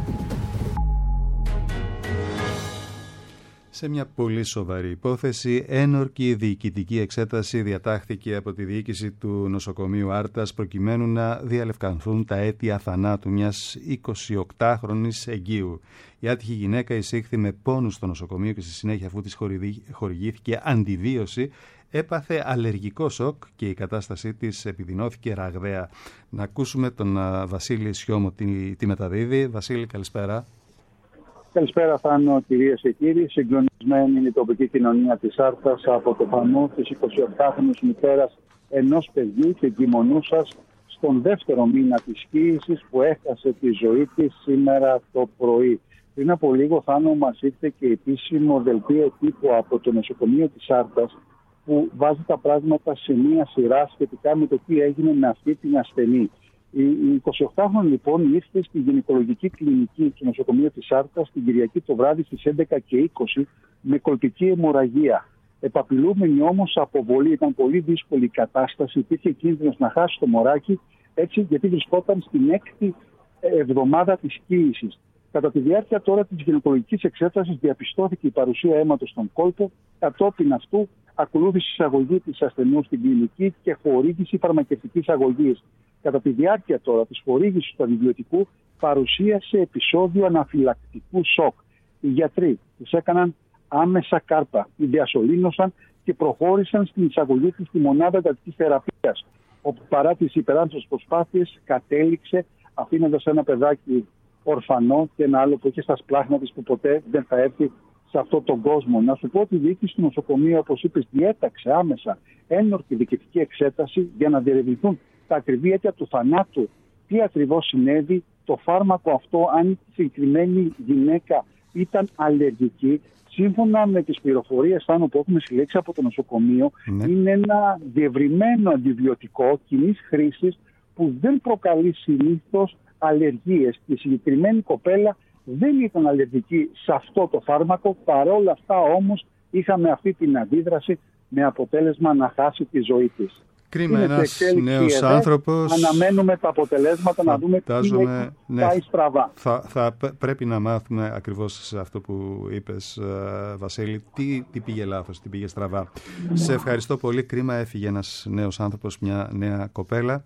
Σε μια πολύ σοβαρή υπόθεση, ένορκη διοικητική εξέταση διατάχθηκε από τη διοίκηση του νοσοκομείου Άρτας προκειμένου να διαλευκανθούν τα αίτια θανάτου μιας εικοσιοκτάχρονης εγγύου. Η άτυχη γυναίκα εισήχθη με πόνους στο νοσοκομείο και στη συνέχεια, αφού της χορηγήθηκε αντιβίωση, έπαθε αλλεργικό σοκ και η κατάστασή της επιδεινώθηκε ραγδαία. Να ακούσουμε τον Βασίλη Σιώμο τι, τι μεταδίδει. Βασίλη, καλησπέρα. Καλησπέρα, Θάνο, κυρίες και κύριοι. Συγκλονισμένη είναι η τοπική κοινωνία της Άρτας από το πανό της εικοσιοκτάχρονης μητέρας ενός παιδιού και εγκυμονούσας στον δεύτερο μήνα της σκοίησης που έχασε τη ζωή της σήμερα το πρωί. Πριν από λίγο, Θάνο, μας ήρθε και επίσημο δελτίο τύπου από το νοσοκομείο της Άρτας που βάζει τα πράγματα σε μία σειρά σχετικά με το τι έγινε με αυτή την ασθενή. Η εικοσιοκτάχρονη λοιπόν ήρθε στη γυναικολογική κλινική του νοσοκομείου της Άρτας την Κυριακή το βράδυ στις έντεκα και είκοσι με κολπική αιμορραγία. Επαπειλούμενη όμως αποβολή, ήταν πολύ δύσκολη η κατάσταση, υπήρχε κίνδυνος να χάσει το μωράκι, έτσι γιατί βρισκόταν στην έκτη εβδομάδα της σκοίησης. Κατά τη διάρκεια τώρα της γυναικολογικής εξέτασης διαπιστώθηκε η παρουσία αίματος στον κόλπο, κατόπιν αυτού ακολούθησε εισαγωγή της ασθενούς στην κλινική και χορήγηση φαρμακευτικής αγωγής. Κατά τη διάρκεια τώρα της χορήγησης του αντιβιωτικού παρουσίασε επεισόδιο αναφυλακτικού σοκ. Οι γιατροί της έκαναν άμεσα κάρπα, τη διασωλήνωσαν και προχώρησαν στην εισαγωγή της στη μονάδα εντατικής θεραπείας, όπου παρά τις υπεράνθρωπες προσπάθειες κατέληξε αφήνοντας ένα παιδάκι ορφανό και ένα άλλο που είχε στα σπλάχνα της που ποτέ δεν θα έρθει σε αυτόν τον κόσμο. Να σου πω ότι η διοίκηση του νοσοκομείου, όπως είπες, διέταξε άμεσα ένορκη διοικητική εξέταση για να διερευνηθούν τα ακριβή αίτια του θανάτου, τι ακριβώς συνέβη, το φάρμακο αυτό, αν η συγκεκριμένη γυναίκα ήταν αλλεργική. Σύμφωνα με τις πληροφορίες που έχουμε συλλέξει από το νοσοκομείο, ναι. είναι ένα διευρυμένο αντιβιωτικό κοινής χρήσης που δεν προκαλεί συνήθως αλλεργίες. Η συγκεκριμένη κοπέλα δεν ήταν αλλεργική σε αυτό το φάρμακο, παρόλα αυτά όμως είχαμε αυτή την αντίδραση με αποτέλεσμα να χάσει τη ζωή της. Κρίμα, ένας νέος άνθρωπος. Αναμένουμε τα αποτελέσματα να δούμε τι έχει ναι, πάει στραβά. Θα, θα πρέπει να μάθουμε ακριβώς σε αυτό που είπες, Βασίλη, τι, τι πήγε λάθος, τι πήγε στραβά. Σε ευχαριστώ πολύ. Κρίμα, έφυγε ένας νέος άνθρωπος, μια νέα κοπέλα.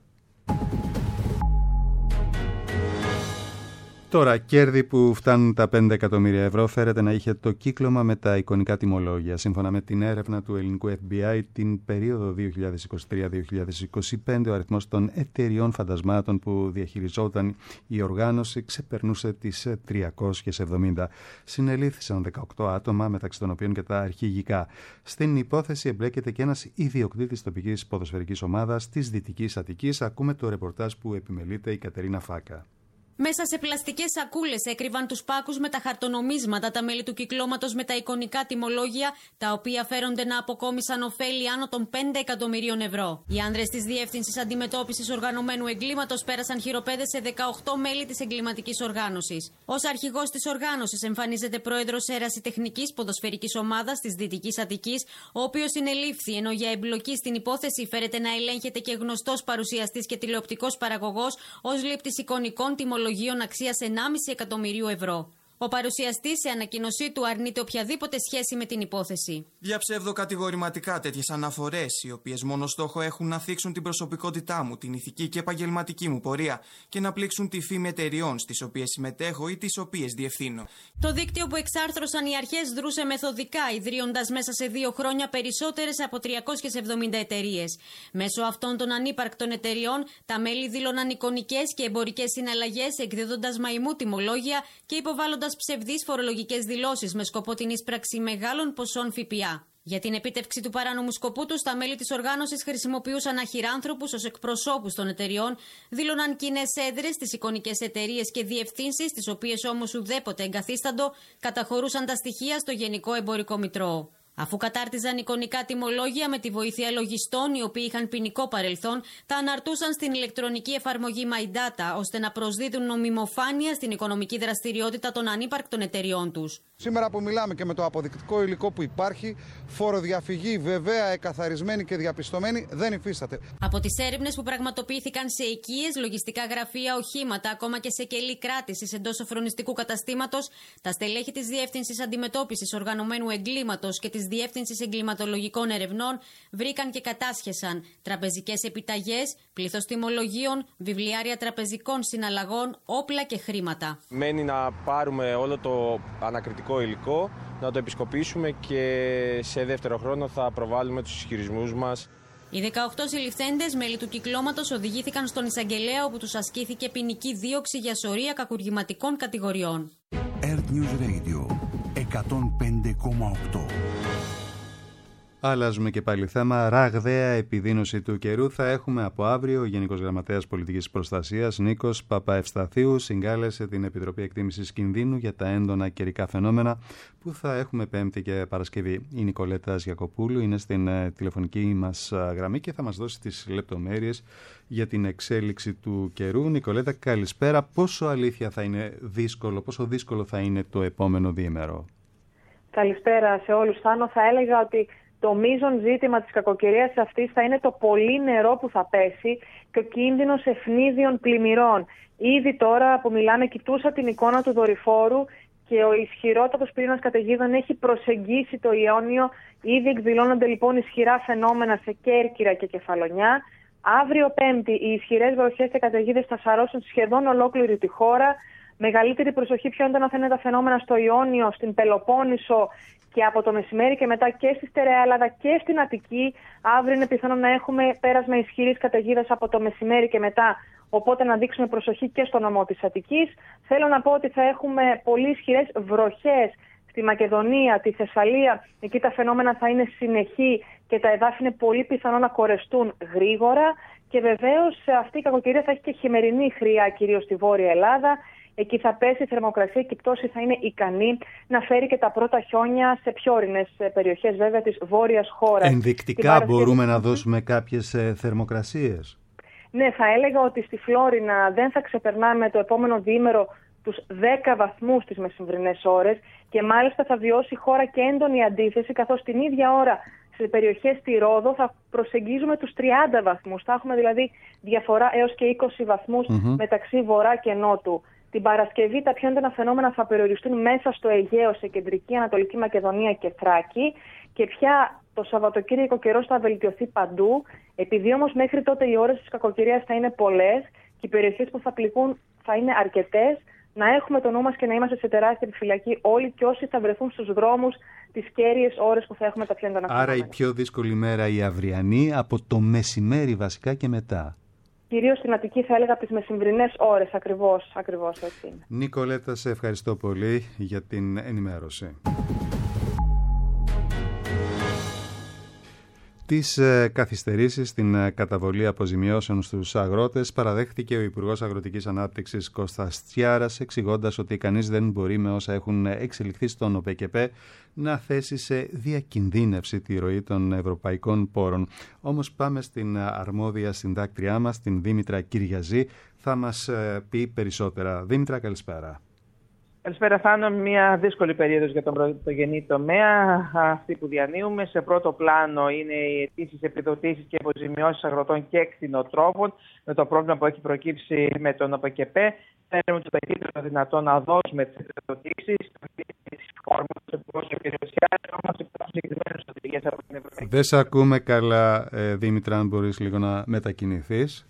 Τώρα, κέρδη που φτάνουν τα πέντε εκατομμύρια ευρώ φέρεται να είχε το κύκλωμα με τα εικονικά τιμολόγια. Σύμφωνα με την έρευνα του ελληνικού εφ μπι άι, την περίοδο δύο χιλιάδες είκοσι τρία με δύο χιλιάδες είκοσι πέντε ο αριθμός των εταιριών φαντασμάτων που διαχειριζόταν η οργάνωση ξεπερνούσε τις τριακόσιες εβδομήντα. Συνελήφθησαν δεκαοκτώ άτομα, μεταξύ των οποίων και τα αρχηγικά. Στην υπόθεση εμπλέκεται και ένας ιδιοκτήτης τοπικής ποδοσφαιρικής ομάδας της Δυτικής Αττικής. Ακούμε το ρεπορτάζ που επιμελείται η Κατερίνα Φάκα. Μέσα σε πλαστικές σακούλες έκρυβαν τους πάκους με τα χαρτονομίσματα τα μέλη του κυκλώματος με τα εικονικά τιμολόγια, τα οποία φέρονται να αποκόμισαν ωφέλη άνω των πέντε εκατομμυρίων ευρώ. Οι άνδρες της Διεύθυνσης Αντιμετώπισης Οργανωμένου Εγκλήματος πέρασαν χειροπέδες σε δεκαοκτώ μέλη της εγκληματικής οργάνωσης. Ως αρχηγός της οργάνωσης εμφανίζεται πρόεδρος ερασιτεχνικής ποδοσφαιρικής ομάδας της Δυτικής Αττικής, ο οποίος συνελήφθη, ενώ για εμπλοκή στην υπόθεση φέρεται να ελέγχεται και γνωστός παρουσιαστής και τηλεοπτικός παραγωγός ως λήπτης εικονικών τιμολογίων αξίας ενάμιση εκατομμυρίου ευρώ. Ο παρουσιαστής σε ανακοίνωσή του αρνείται οποιαδήποτε σχέση με την υπόθεση. Διαψεύδω κατηγορηματικά τέτοιες αναφορές, οι οποίες μόνο στόχο έχουν να θίξουν την προσωπικότητά μου, την ηθική και επαγγελματική μου πορεία και να πλήξουν τη φήμη εταιριών στις οποίες συμμετέχω ή τις οποίες διευθύνω. Το δίκτυο που εξάρθρωσαν οι αρχές δρούσε μεθοδικά, ιδρύοντας μέσα σε δύο χρόνια περισσότερες από τριακόσιες εβδομήντα εταιρείες. Μέσω αυτών των ανύπαρκτων εταιριών, τα μέλη δήλωναν εικονικές και εμπορικές συναλλαγές, εκδίδοντας μαϊμού τιμολόγια και υποβάλλοντας κάνοντας ψευδείς φορολογικές δηλώσεις με σκοπό την εισπράξη μεγάλων ποσών ΦΠΑ. Για την επίτευξη του παράνομου σκοπού τους, τα μέλη της οργάνωσης χρησιμοποιούσαν αχυράνθρωπους ως εκπροσώπους των εταιριών, δήλωναν κοινές έδρες στις εικονικές εταιρείες και διευθύνσεις, τις οποίες όμως ουδέποτε εγκαθίσταντο, καταχωρούσαν τα στοιχεία στο Γενικό Εμπορικό Μητρό. Αφού κατάρτιζαν εικονικά τιμολόγια με τη βοήθεια λογιστών οι οποίοι είχαν ποινικό παρελθόν, τα αναρτούσαν στην ηλεκτρονική εφαρμογή My Data, ώστε να προσδίδουν νομιμοφάνεια στην οικονομική δραστηριότητα των ανύπαρκτων εταιριών τους. Σήμερα που μιλάμε και με το αποδεικτικό υλικό που υπάρχει, φοροδιαφυγή βεβαία, εκαθαρισμένη και διαπιστωμένη δεν υφίσταται. Από τις έρευνες που πραγματοποιήθηκαν σε οικίες, λογιστικά γραφεία, οχήματα, ακόμα και σε κελί κράτησης εντός σοφρονιστικού καταστήματος, τα στελέχη της Διεύθυνσης Αντιμετώπισης Οργανωμένου Εγκλήματος και της Διεύθυνσης Εγκληματολογικών Ερευνών βρήκαν και κατάσχεσαν τραπεζικές επιταγές, πλήθος τιμολογίων, βιβλιάρια τραπεζικών συναλλαγών, όπλα και χρήματα. Μένει να πάρουμε όλο το ανακριτικό υλικό, να το επισκοπήσουμε και σε δεύτερο χρόνο θα προβάλλουμε τους ισχυρισμούς μας. Οι δεκαοκτώ συλληφθέντες μέλη του κυκλώματος οδηγήθηκαν στον εισαγγελέα, όπου τους ασκήθηκε ποινική δίωξη για σωρία κακουργηματικών κατηγοριών. Earth News Radio εκατόν πέντε κόμμα οκτώ. Αλλάζουμε και πάλι θέμα. Ραγδαία επιδείνωση του καιρού θα έχουμε από αύριο. Ο Γενικός Γραμματέας Πολιτικής Προστασίας Νίκος Παπαευσταθίου συγκάλεσε την Επιτροπή Εκτίμησης Κινδύνου για τα έντονα καιρικά φαινόμενα που θα έχουμε Πέμπτη και Παρασκευή. Η Νικολέτα Γιακοπούλου είναι στην τηλεφωνική μας γραμμή και θα μας δώσει τις λεπτομέρειες για την εξέλιξη του καιρού. Νικολέτα, καλησπέρα. Πόσο αλήθεια θα είναι δύσκολο, πόσο δύσκολο θα είναι το επόμενο διήμερο? Καλησπέρα σε όλους. Θάνο, θα έλεγα ότι το μείζον ζήτημα της κακοκαιρίας αυτής θα είναι το πολύ νερό που θα πέσει και ο κίνδυνος ευνίδιων πλημμυρών. Ήδη τώρα που μιλάμε, κοιτούσα την εικόνα του δορυφόρου και ο ισχυρότατος πυρήνας καταιγίδων έχει προσεγγίσει το Ιόνιο. Ήδη εκδηλώνονται λοιπόν ισχυρά φαινόμενα σε Κέρκυρα και Κεφαλονιά. Αύριο Πέμπτη οι ισχυρές βροχές και καταιγίδες θα σαρώσουν σχεδόν ολόκληρη τη χώρα. Μεγαλύτερη προσοχή πιο έντονα θα είναι τα φαινόμενα στο Ιόνιο, στην Πελοπόννησο και από το μεσημέρι και μετά και στη Στερεά Ελλάδα και στην Αττική. Αύριο είναι πιθανό να έχουμε πέρασμα ισχυρής καταιγίδας από το μεσημέρι και μετά, οπότε να δείξουμε προσοχή και στο νομό της Αττικής. Θέλω να πω ότι θα έχουμε πολύ ισχυρές βροχές στη Μακεδονία, τη Θεσσαλία. Εκεί τα φαινόμενα θα είναι συνεχή και τα εδάφη είναι πολύ πιθανό να κορεστούν γρήγορα. Και βεβαίως αυτή η κακοκαιρία θα έχει και χειμερινή χρειά, κυρίως στη Βόρεια Ελλάδα. Εκεί θα πέσει η θερμοκρασία και η πτώση θα είναι ικανή να φέρει και τα πρώτα χιόνια σε πιο ορεινές περιοχές βέβαια της βόρειας χώρας. Ενδεικτικά Παρασκευή... μπορούμε να δώσουμε κάποιες ε, θερμοκρασίες? Ναι, θα έλεγα ότι στη Φλόρινα δεν θα ξεπερνάμε το επόμενο διήμερο τους δέκα βαθμούς στις μεσημβρινές ώρες και μάλιστα θα βιώσει η χώρα και έντονη αντίθεση, καθώς την ίδια ώρα σε περιοχές στη Ρόδο θα προσεγγίζουμε τους τριάντα βαθμούς. Θα έχουμε δηλαδή διαφορά έως και είκοσι βαθμούς mm-hmm. μεταξύ βορρά και νότου. Την Παρασκευή τα πιο έντονα φαινόμενα θα περιοριστούν μέσα στο Αιγαίο, σε κεντρική Ανατολική Μακεδονία και Θράκη και πια το Σαββατοκύριακο καιρός θα βελτιωθεί παντού. Επειδή όμως μέχρι τότε οι ώρες της κακοκαιρίας θα είναι πολλές και οι περιοχές που θα πληγούν θα είναι αρκετές, να έχουμε το νου μας και να είμαστε σε τεράστια επιφυλακή όλοι και όσοι θα βρεθούν στους δρόμους τις κέρυες ώρες που θα έχουμε τα πιο έντονα φαινόμενα. Άρα η πιο δύσκολη μέρα η αυριανή, από το μεσημέρι βασικά και μετά. Κυρίως στην Αττική θα έλεγα από τις μεσημβρινές ώρες, ακριβώς, ακριβώς έτσι είναι. Νικολέτα, σε ευχαριστώ πολύ για την ενημέρωση. Τις καθυστερήσεις στην καταβολή αποζημιώσεων στους αγρότες παραδέχτηκε ο Υπουργός Αγροτικής Ανάπτυξης Κώστας Τσιάρας, εξηγώντας ότι κανείς δεν μπορεί με όσα έχουν εξελιχθεί στον ΟΠΕΚΕΠΕ να θέσει σε διακινδύνευση τη ροή των ευρωπαϊκών πόρων. Όμως πάμε στην αρμόδια συντάκτριά μας, την Δήμητρα Κυριαζή, θα μας πει περισσότερα. Δήμητρα, καλησπέρα. Καλησπέρα, Θάνο. Μια δύσκολη περίοδος για τον πρωτογενή τομέα, αυτή που διανύουμε. Σε πρώτο πλάνο είναι οι αιτήσεις επιδοτήσεις και αποζημιώσεις αγροτών και κτηνοτρόφων, με το πρόβλημα που έχει προκύψει με τον ΟΠΕΚΕΠΕ. Θέλουμε το ταχύτερο δυνατό να δώσουμε τις επιδοτήσεις. Δεν σε ακούμε καλά, ε, Δήμητρα, αν μπορείς λίγο να μετακινηθείς.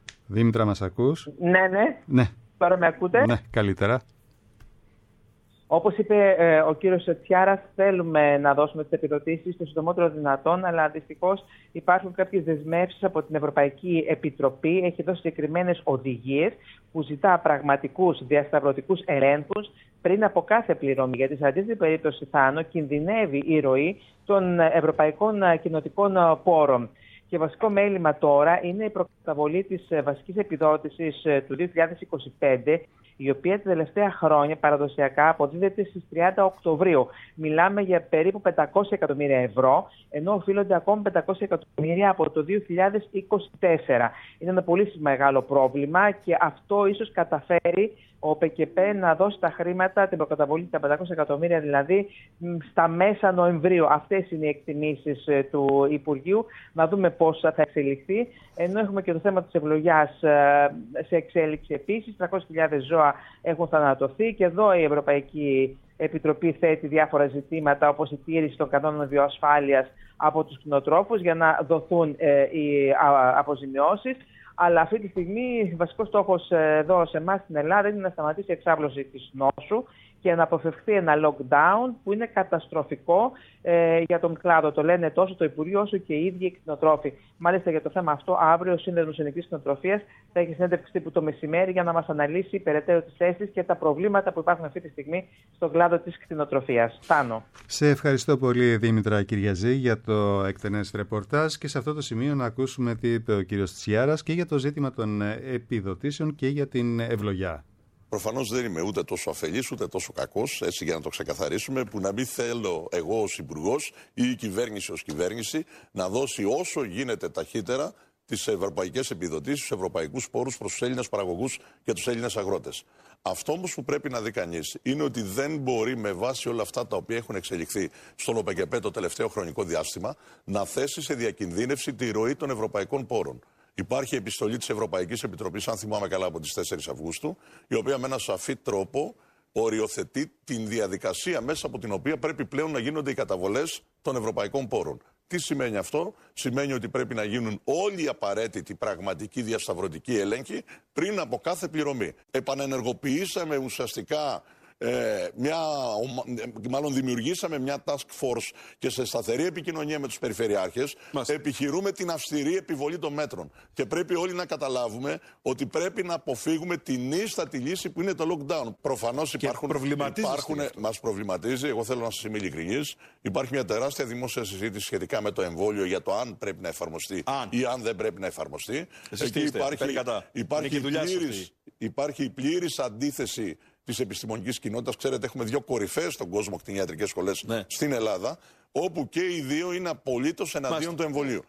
Δήμητρα, μας ακούς? Ναι, ναι. Ναι. Τώρα με ακούτε? Ναι, καλύτερα. Όπως είπε ε, ο κύριος Τσιάρας, θέλουμε να δώσουμε τις επιδοτήσεις το συντομότερο δυνατόν, αλλά δυστυχώς υπάρχουν κάποιες δεσμεύσεις από την Ευρωπαϊκή Επιτροπή. Έχει δώσει συγκεκριμένες οδηγίες που ζητά πραγματικούς διασταυρωτικούς ελέγχους πριν από κάθε πληρωμή. Γιατί σε αντίθετη περίπτωση, Θάνο, κινδυνεύει η ροή των ευρωπαϊκών κοινοτικών πόρων. Και βασικό μέλημα τώρα είναι η προκαταβολή της βασικής επιδότησης του δύο χιλιάδες είκοσι πέντε, η οποία τα τελευταία χρόνια παραδοσιακά αποδίδεται στις τριάντα Οκτωβρίου. Μιλάμε για περίπου πεντακόσια εκατομμύρια ευρώ, ενώ οφείλονται ακόμη πεντακόσια εκατομμύρια από το δύο χιλιάδες είκοσι τέσσερα. Είναι ένα πολύ μεγάλο πρόβλημα και αυτό ίσως καταφέρει ο ΠΚΠ να δώσει τα χρήματα, την προκαταβολή, τα πεντακόσια εκατομμύρια δηλαδή, στα μέσα Νοεμβρίου. Αυτές είναι οι εκτιμήσεις του Υπουργείου. Να δούμε πώς θα εξελιχθεί. Ενώ έχουμε και το θέμα της ευλογιάς σε εξέλιξη επίσης. τριακόσιες χιλιάδες ζώα έχουν θανατωθεί και εδώ η Ευρωπαϊκή Επιτροπή θέτει διάφορα ζητήματα, όπως η τήρηση των κανόνων βιοασφάλειας από τους κτηνοτρόφους για να δοθούν ε, οι α, αποζημιώσεις. Αλλά αυτή τη στιγμή βασικός στόχος εδώ σε εμάς στην Ελλάδα είναι να σταματήσει η εξάπλωση της νόσου και να αποφευχθεί ένα lockdown που είναι καταστροφικό ε, για τον κλάδο. Το λένε τόσο το Υπουργείο όσο και οι ίδιοι οι κτηνοτρόφοι. Μάλιστα για το θέμα αυτό, αύριο ο Σύνδεσμος Ελληνικής Κτηνοτροφίας θα έχει συνέντευξη τύπου το μεσημέρι για να μας αναλύσει περαιτέρω τις θέσεις και τα προβλήματα που υπάρχουν αυτή τη στιγμή στον κλάδο της κτηνοτροφίας. Θάνο. Σε ευχαριστώ πολύ, Δήμητρα Κυριαζή, για το εκτενές ρεπορτάζ και σε αυτό το σημείο να ακούσουμε τι είπε ο κύριος Τσιάρας και για το ζήτημα των επιδοτήσεων και για την ευλογιά. Προφανώς δεν είμαι ούτε τόσο αφελής ούτε τόσο κακός, έτσι για να το ξεκαθαρίσουμε, που να μην θέλω εγώ ως υπουργός ή η κυβέρνηση ως κυβέρνηση να δώσει όσο γίνεται ταχύτερα τις ευρωπαϊκές επιδοτήσεις, τους ευρωπαϊκούς πόρους προς τους Έλληνες παραγωγούς και τους Έλληνες αγρότες. Αυτό όμως που πρέπει να δει κανείς είναι ότι δεν μπορεί με βάση όλα αυτά τα οποία έχουν εξελιχθεί στον ΟΠΕΚΕΠ το τελευταίο χρονικό διάστημα να θέσει σε διακινδύνευση τη ροή των ευρωπαϊκών πόρων. Υπάρχει επιστολή της Ευρωπαϊκής Επιτροπής, αν θυμάμαι καλά, από τις τέσσερις Αυγούστου, η οποία με ένα σαφή τρόπο οριοθετεί την διαδικασία μέσα από την οποία πρέπει πλέον να γίνονται οι καταβολές των ευρωπαϊκών πόρων. Τι σημαίνει αυτό? Σημαίνει ότι πρέπει να γίνουν όλοι οι απαραίτητοι πραγματικοί διασταυρωτικοί έλεγχοι πριν από κάθε πληρωμή. Επανενεργοποιήσαμε ουσιαστικά Ε, μια, μάλλον δημιουργήσαμε μια task force και σε σταθερή επικοινωνία με τους περιφερειάρχες Μας. επιχειρούμε την αυστηρή επιβολή των μέτρων. Και πρέπει όλοι να καταλάβουμε ότι πρέπει να αποφύγουμε την ίστατη λύση που είναι το lockdown. Προφανώς υπάρχουν, υπάρχουν μας προβληματίζει, εγώ θέλω να σας είμαι ειλικρινής, υπάρχει μια τεράστια δημόσια συζήτηση σχετικά με το εμβόλιο για το αν πρέπει να εφαρμοστεί αν. ή αν δεν πρέπει να εφαρμοστεί. Εκεί υπάρχει, υπάρχει, πλήρης, υπάρχει πλήρης αντίθεση της επιστημονικής κοινότητας. Ξέρετε, έχουμε δύο κορυφαίες στον κόσμο κτηνιατρικές σχολές ναι. στην Ελλάδα, όπου και οι δύο είναι απολύτως εναντίον Μάστε. του εμβολίου.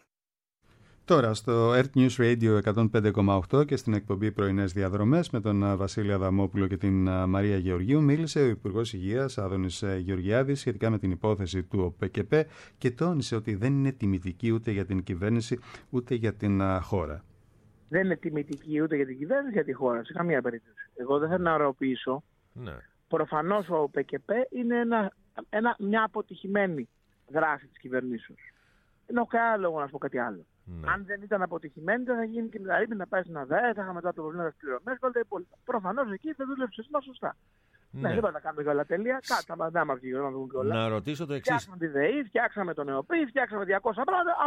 Τώρα στο Earth News Radio εκατόν πέντε κόμμα οκτώ και στην εκπομπή Πρωινές Διαδρομές με τον Βασίλη Αδαμόπουλο και την Μαρία Γεωργίου μίλησε ο Υπουργός Υγείας Άδωνης Γεωργιάδης σχετικά με την υπόθεση του ΟΠΕΚΕΠ και τόνισε ότι δεν είναι τιμητική ούτε για την κυβέρνηση ούτε για την χώρα. Δεν είναι τιμητική ούτε για την κυβέρνηση, για τη χώρα, σε καμία περίπτωση. Εγώ δεν θέλω να αεροποιήσω. Ναι. Προφανώς ο ΠΚΠ είναι ένα, ένα, μια αποτυχημένη δράση της κυβερνήσεως. Δεν έχω κανένα λόγο να σου πω κάτι άλλο. Ναι. Αν δεν ήταν αποτυχημένη, δεν θα γίνει και δηλαδή να πάει στην ΑΔΕ, θα είχαμε μετά το προβλήμα της πληρωμές και όλα τα υπόλοιπα. Προφανώς εκεί δεν δούλεψε σωστά. Ναι. ναι, δεν πρέπει να κάνουμε και όλα τέλεια. Κάτσαμε, δεν μας βγήκε όλα. Να ρωτήσω το εξής. Φτιάξαμε τη ΔΕΗ, φτιάξαμε τον ΕΟΠΗ, φτιάξαμε διακόσια πράγματα.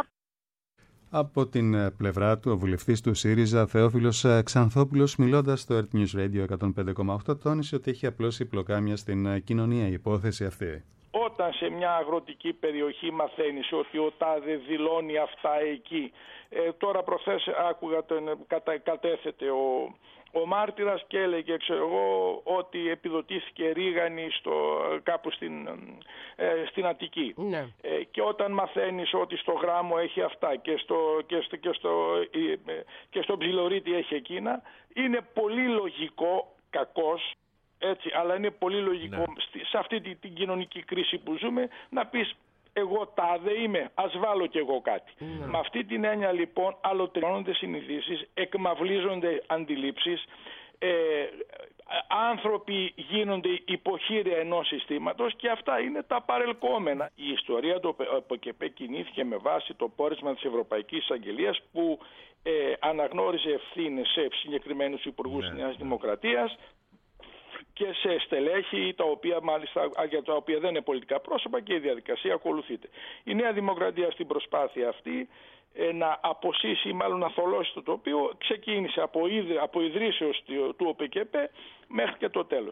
Από την πλευρά του, ο βουλευτής του ΣΥΡΙΖΑ, Θεόφιλος Ξανθόπουλος, μιλώντας στο Earth News Radio εκατόν πέντε κόμμα οκτώ, τόνισε ότι έχει απλώσει πλοκάμια στην κοινωνία η υπόθεση αυτή. Όταν σε μια αγροτική περιοχή μαθαίνεις ότι ο τάδε δηλώνει αυτά εκεί, ε, τώρα προχθές άκουγα τον κατα, κατέθετε ο, ο μάρτυρας και έλεγε, ξέρω εγώ, ότι επιδοτήθηκε ρίγανη στο, κάπου στην, ε, στην Αττική. Ναι. Ε, και όταν μαθαίνεις ότι στο Γράμμο έχει αυτά και στο, και στο, και στο, ε, και στο Ψιλορίτη έχει εκείνα, είναι πολύ λογικό, κακός, έτσι, αλλά είναι πολύ λογικό ναι. σε αυτή την, την κοινωνική κρίση που ζούμε να πεις εγώ τάδε είμαι, ας βάλω κι εγώ κάτι. Ναι. Με αυτή την έννοια λοιπόν αλωτριώνονται συνειδήσεις, εκμαυλίζονται αντιλήψεις, ε, άνθρωποι γίνονται υποχείρια ενός συστήματος και αυτά είναι τα παρελκόμενα. Η ιστορία του ΟΠΕΚΕΠ κινήθηκε με βάση το πόρισμα της Ευρωπαϊκής Εισαγγελίας που ε, αναγνώριζε ευθύνες σε συγκεκριμένους υπουργούς ναι. της Νέας Δημοκρατίας και σε στελέχη, τα οποία μάλιστα για τα οποία δεν είναι πολιτικά πρόσωπα, και η διαδικασία ακολουθείται. Η Νέα Δημοκρατία στην προσπάθεια αυτή ε, να αποσύσει, μάλλον να θολώσει το τοπίο, ξεκίνησε από, από ιδρύσεως του ΟΠΚΠ μέχρι και το τέλος.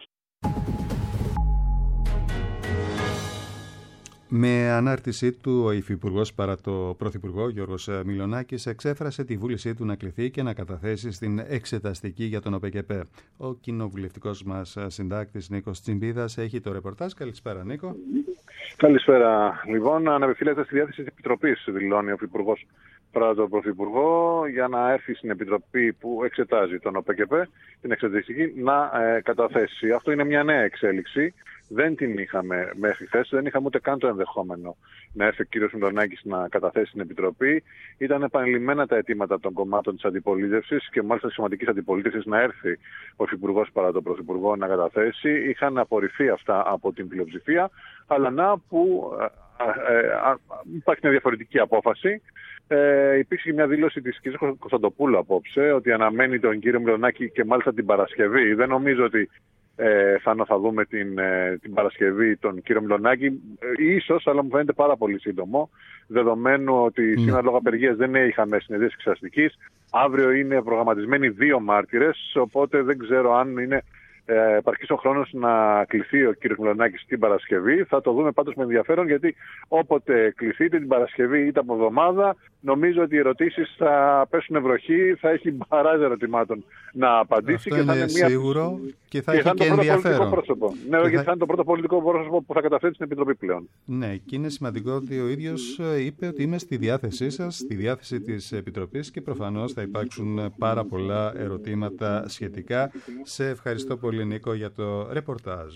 Με ανάρτησή του, ο Υφυπουργός παρά το Πρωθυπουργό, Γιώργος Μιλονάκης, εξέφρασε τη βούλησή του να κληθεί και να καταθέσει στην εξεταστική για τον ΟΠΚΠ. Ο κοινοβουλευτικός μας συντάκτης Νίκος Τσιμπίδας έχει το ρεπορτάζ. Καλησπέρα, Νίκο. Καλησπέρα. Λοιπόν, αναπευθύνεται στη διάθεση της Επιτροπής, δηλώνει ο Υφυπουργός παρά τον Πρωθυπουργό, για να έρθει στην Επιτροπή που εξετάζει τον ΟΠΚΠ, την εξεταστική, να ε, καταθέσει. Αυτό είναι μια νέα εξέλιξη. Δεν την είχαμε μέχρι χθες, δεν είχαμε ούτε καν το ενδεχόμενο να έρθει ο κύριος Μιλονάκης να καταθέσει στην Επιτροπή. Ήταν επανειλημμένα τα αιτήματα των κομμάτων της αντιπολίτευσης και μάλιστα της σημαντικής αντιπολίτευσης να έρθει ο Υφυπουργός παρά τον Πρωθυπουργό να καταθέσει. Είχαν απορριφθεί αυτά από την πλειοψηφία, αλλά να που ε, ε, ε, υπάρχει μια διαφορετική απόφαση. Ε, υπήρξε μια δήλωση της κ. Κωνσταντοπούλου απόψε ότι αναμένει τον κύριο Μιλονάκη και μάλιστα την Παρασκευή. Δεν νομίζω ότι Ε, θα, θα δούμε την, ε, την Παρασκευή τον κύριο Μιλονάκη, ε, ίσως, αλλά μου φαίνεται πάρα πολύ σύντομο, δεδομένου ότι mm. σήμερα λόγω απεργίας δεν είχαμε συνεδρίες εξεταστικής. Αύριο είναι προγραμματισμένοι δύο μάρτυρες, οπότε δεν ξέρω αν είναι ε, επαρκής ο χρόνος να κληθεί ο κύριος Μιλονάκης την Παρασκευή. Θα το δούμε πάντως με ενδιαφέρον, γιατί όποτε κληθείτε την Παρασκευή είτε από εβδομάδα, νομίζω ότι οι ερωτήσεις θα πέσουν βροχή, θα έχει μπαράζ ερωτημάτων να απαντήσει. Αυτό και θα είναι είναι μια... σίγουρο και θα και έχει θα και το ενδιαφέρον. Πρόσωπο. Ναι, γιατί θα... θα είναι το πρώτο πολιτικό πρόσωπο που θα καταθέτει στην Επιτροπή πλέον. Ναι, και είναι σημαντικό ότι ο ίδιος είπε ότι είμαι στη διάθεσή σας, στη διάθεση της Επιτροπής, και προφανώς θα υπάρξουν πάρα πολλά ερωτήματα σχετικά. Σε ευχαριστώ πολύ, Νίκο, για το ρεπορτάζ.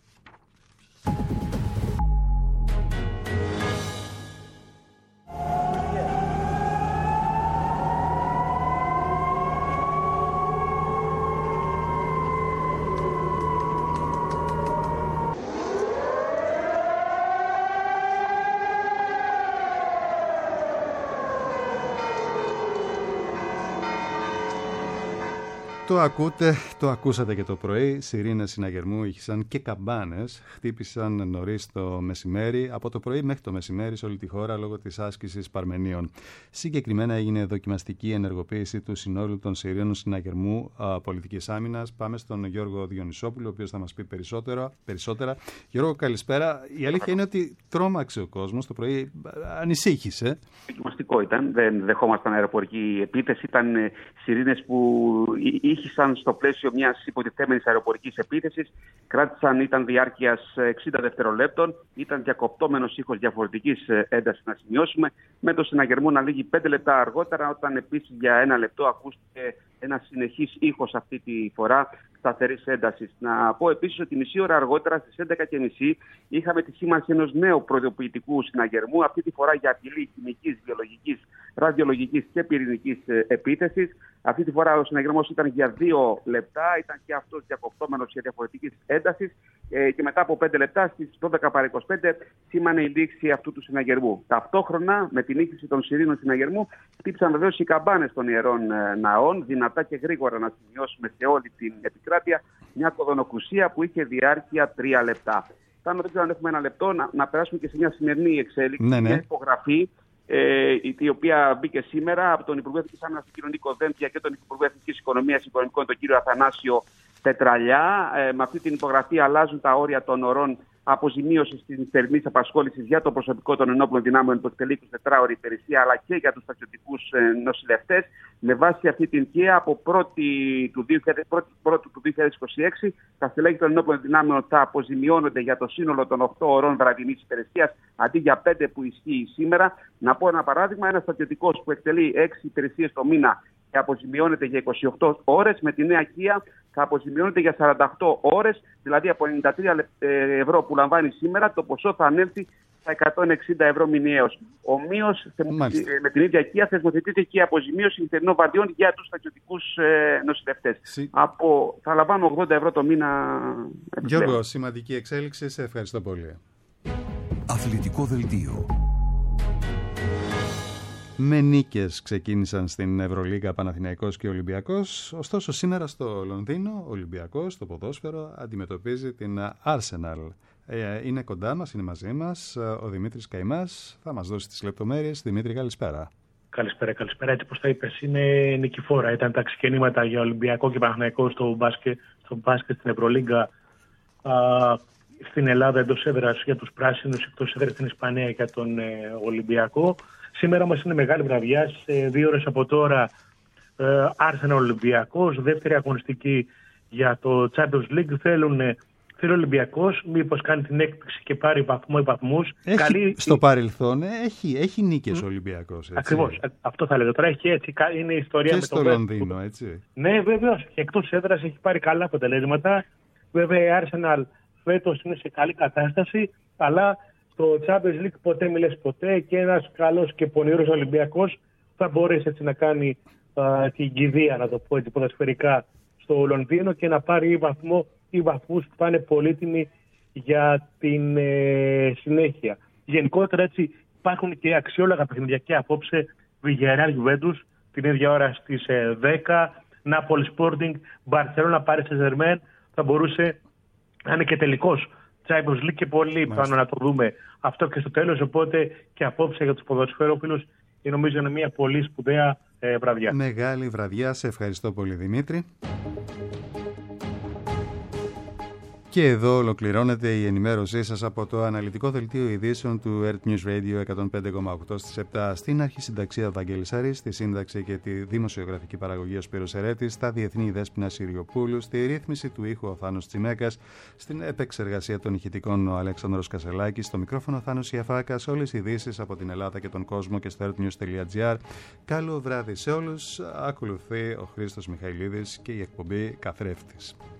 Το ακούτε, το ακούσατε και το πρωί. Σιρήνες συναγερμού ήχησαν και καμπάνες χτύπησαν νωρίς το μεσημέρι, από το πρωί μέχρι το μεσημέρι σε όλη τη χώρα λόγω της άσκησης Παρμενίων. Συγκεκριμένα έγινε δοκιμαστική ενεργοποίηση του συνόλου των σιρήνων συναγερμού α, πολιτικής άμυνας. Πάμε στον Γιώργο Διονυσόπουλο, ο οποίος θα μας πει περισσότερα. περισσότερα. Γιώργο, καλησπέρα. Η αλήθεια είναι ότι τρόμαξε ο κόσμος το πρωί, ανησύχησε. Δοκιμαστικό ήταν, δεν δεχόμασταν αεροπορική επίθεση. Ήταν σιρήνες που ήχησαν στο πλαίσιο μιας υποτιθέμενης αεροπορικής επίθεσης, κράτησαν, ήταν διάρκειας εξήντα δευτερολέπτων, ήταν διακοπτόμενος ήχος διαφορετικής έντασης να σημειώσουμε, με το συναγερμό να λήγει πέντε λεπτά αργότερα, όταν επίσης για ένα λεπτό ακούστηκε ένα συνεχής ήχος αυτή τη φορά σταθερής έντασης. Να πω επίσης ότι μισή ώρα αργότερα, στις έντεκα και μισή, είχαμε τη σήμανση ενός νέου προειδοποιητικού συναγερμού, αυτή τη φορά για απειλή χημικής, βιολογικής, ραδιολογικής και πυρηνικής επίθεσης. Αυτή τη φορά ο συναγερμός ήταν για δύο λεπτά, ήταν και αυτός διακοπτόμενος για διαφορετικής έντασης ε, και μετά από πέντε λεπτά, στις δώδεκα παρά είκοσι πέντε, σήμανε η λήξη αυτού του συναγερμού. Ταυτόχρονα, με την ήχηση των σιρήνων συναγερμού, χτύπησαν βεβαίως οι καμπάνες των ιερών ε, ναών, δυνατά και γρήγορα να σημειώσουμε σε όλη την επικράτεια μια κοδωνοκρουσία που είχε διάρκεια τρία λεπτά. Πάμε, δεν ξέρω αν έχουμε ένα λεπτό, να, να περάσουμε και σε μια σημερινή εξέλιξη, ναι, ναι. μια υπογραφή, Ε, η οποία μπήκε σήμερα από τον Υπουργό Εθνικής Άμυνας, τον κύριο Νίκο Δένδια, και τον Υπουργό Εθνικής Οικονομίας και Οικονομικών, τον κύριο Αθανάσιο Πετραλιά. Ε, με αυτή την υπογραφή αλλάζουν τα όρια των ωρών αποζημίωσης της νυχτερινής απασχόλησης για το προσωπικό των ενόπλων δυνάμεων που εκτελεί είκοσι τετράωρη υπηρεσία, αλλά και για τους στρατιωτικούς ε, νοσηλευτές. Με βάση αυτή την ΚΕΑ, από πρώτη του δύο χιλιάδες είκοσι έξι, τα στελέχη των ενόπλων δυνάμεων θα αποζημιώνονται για το σύνολο των οκτώ ωρών βραδινής υπηρεσίας, αντί για πέντε που ισχύει σήμερα. Να πω ένα παράδειγμα: ένας στρατιωτικός που εκτελεί έξι υπηρεσίες το μήνα και αποζημιώνεται για είκοσι οκτώ ώρες, με τη νέα ΚΕΑ θα αποζημιώνεται για σαράντα οκτώ ώρες, δηλαδή από ενενήντα τρία ευρώ που λαμβάνει σήμερα, το ποσό θα ανέλθει στα εκατόν εξήντα ευρώ μηνιαίως. Ομοίως, με την ίδια ΚΕΑ θεσμοθετείται και η αποζημίωση νυχτερινών βαρδιών για τους στρατιωτικούς ε, νοσηλευτές. Συ... Από, θα λαμβάνω ογδόντα ευρώ το μήνα. Γιώργο, σημαντική εξέλιξη. Σε ευχαριστώ πολύ. Αθλητικό δελτίο. Με νίκες ξεκίνησαν στην Ευρωλίγκα Παναθηναϊκός και Ολυμπιακός. Ωστόσο σήμερα στο Λονδίνο ο Ολυμπιακός στο ποδόσφαιρο αντιμετωπίζει την Arsenal. Είναι κοντά μας, είναι μαζί μας ο Δημήτρης Καημάς. Θα μας δώσει τις λεπτομέρειες. Δημήτρη, καλησπέρα. Καλησπέρα, καλησπέρα. Έτσι όπως τα είπες, είναι νικηφόρα. Ήταν τα ξεκινήματα για Ολυμπιακό και Παναθηναϊκό στο μπάσκετ, στο μπάσκετ στην Ευρωλίγκα. Στην Ελλάδα εντός έδρας για τους πράσινους, εκτός έδρας στην Ισπανία για τον ε, Ολυμπιακό. Σήμερα μας είναι μεγάλη βραδιά. Σε δύο ώρες από τώρα ε, Arsenal Ολυμπιακός, δεύτερη αγωνιστική για το Champions League. Θέλουν, θέλει ο Ολυμπιακός μήπως κάνει την έκπληξη και πάρει βαθμό ή βαθμούς. Έχει, Καλή... Στο παρελθόν έχει, έχει νίκες mm. ο Ολυμπιακός. Έτσι. Ακριβώς, αυτό θα λέω. Τώρα έχει έτσι, είναι η ιστορία και με στο Λονδίνο, που... έτσι. Ναι, βεβαίως. Και εκτός έδρας έχει πάρει καλά αποτελέσματα. Βέβαια η Arsenal φέτος είναι σε καλή κατάσταση, αλλά στο Champions League ποτέ μιλες ποτέ και ένας καλός και πονηρός Ολυμπιακός θα μπορέσει έτσι να κάνει α, την κηδεία, να το πω έτσι ποδοσφαιρικά, στο Λονδίνο και να πάρει βαθμό ή βαθμούς που θα είναι πολύτιμοι για την ε, συνέχεια. Γενικότερα έτσι υπάρχουν και αξιόλογα παιχνίδια και απόψε Villarreal Juventus την ίδια ώρα στις ε, δέκα, Napoli Sporting, Barcelona Paris Saint-Germain, θα μπορούσε να είναι και τελικός Champions League και πολύ πάνω να το δούμε αυτό και στο τέλος. Οπότε και απόψε για τους ποδοσφαιρόφιλους νομίζω είναι μια πολύ σπουδαία ε, βραδιά. Μεγάλη βραδιά. Σε ευχαριστώ πολύ, Δημήτρη. Και εδώ ολοκληρώνεται η ενημέρωσή σας από το αναλυτικό δελτίο ειδήσεων του Earth News Radio εκατόν πέντε κόμμα οκτώ στις επτά. Στην αρχισυνταξία Βαγγέλης Αρής, στη σύνταξη και τη δημοσιογραφική παραγωγή ο Σπύρος Ερέτης, στα διεθνή η Δέσποινα Συριοπούλου, στη ρύθμιση του ήχου ο Θάνος Τσιμέκας, στην επεξεργασία των ηχητικών ο Αλέξανδρος Κασελάκης, στο μικρόφωνο Θάνος Ιαφάκας, όλες οι ειδήσεις από την Ελλάδα και τον κόσμο και στο earthnews.gr. Καλό βράδυ σε όλους. Ακολουθεί ο Χρήστος Μιχαηλίδης και η εκπομπή Καθρέφτης.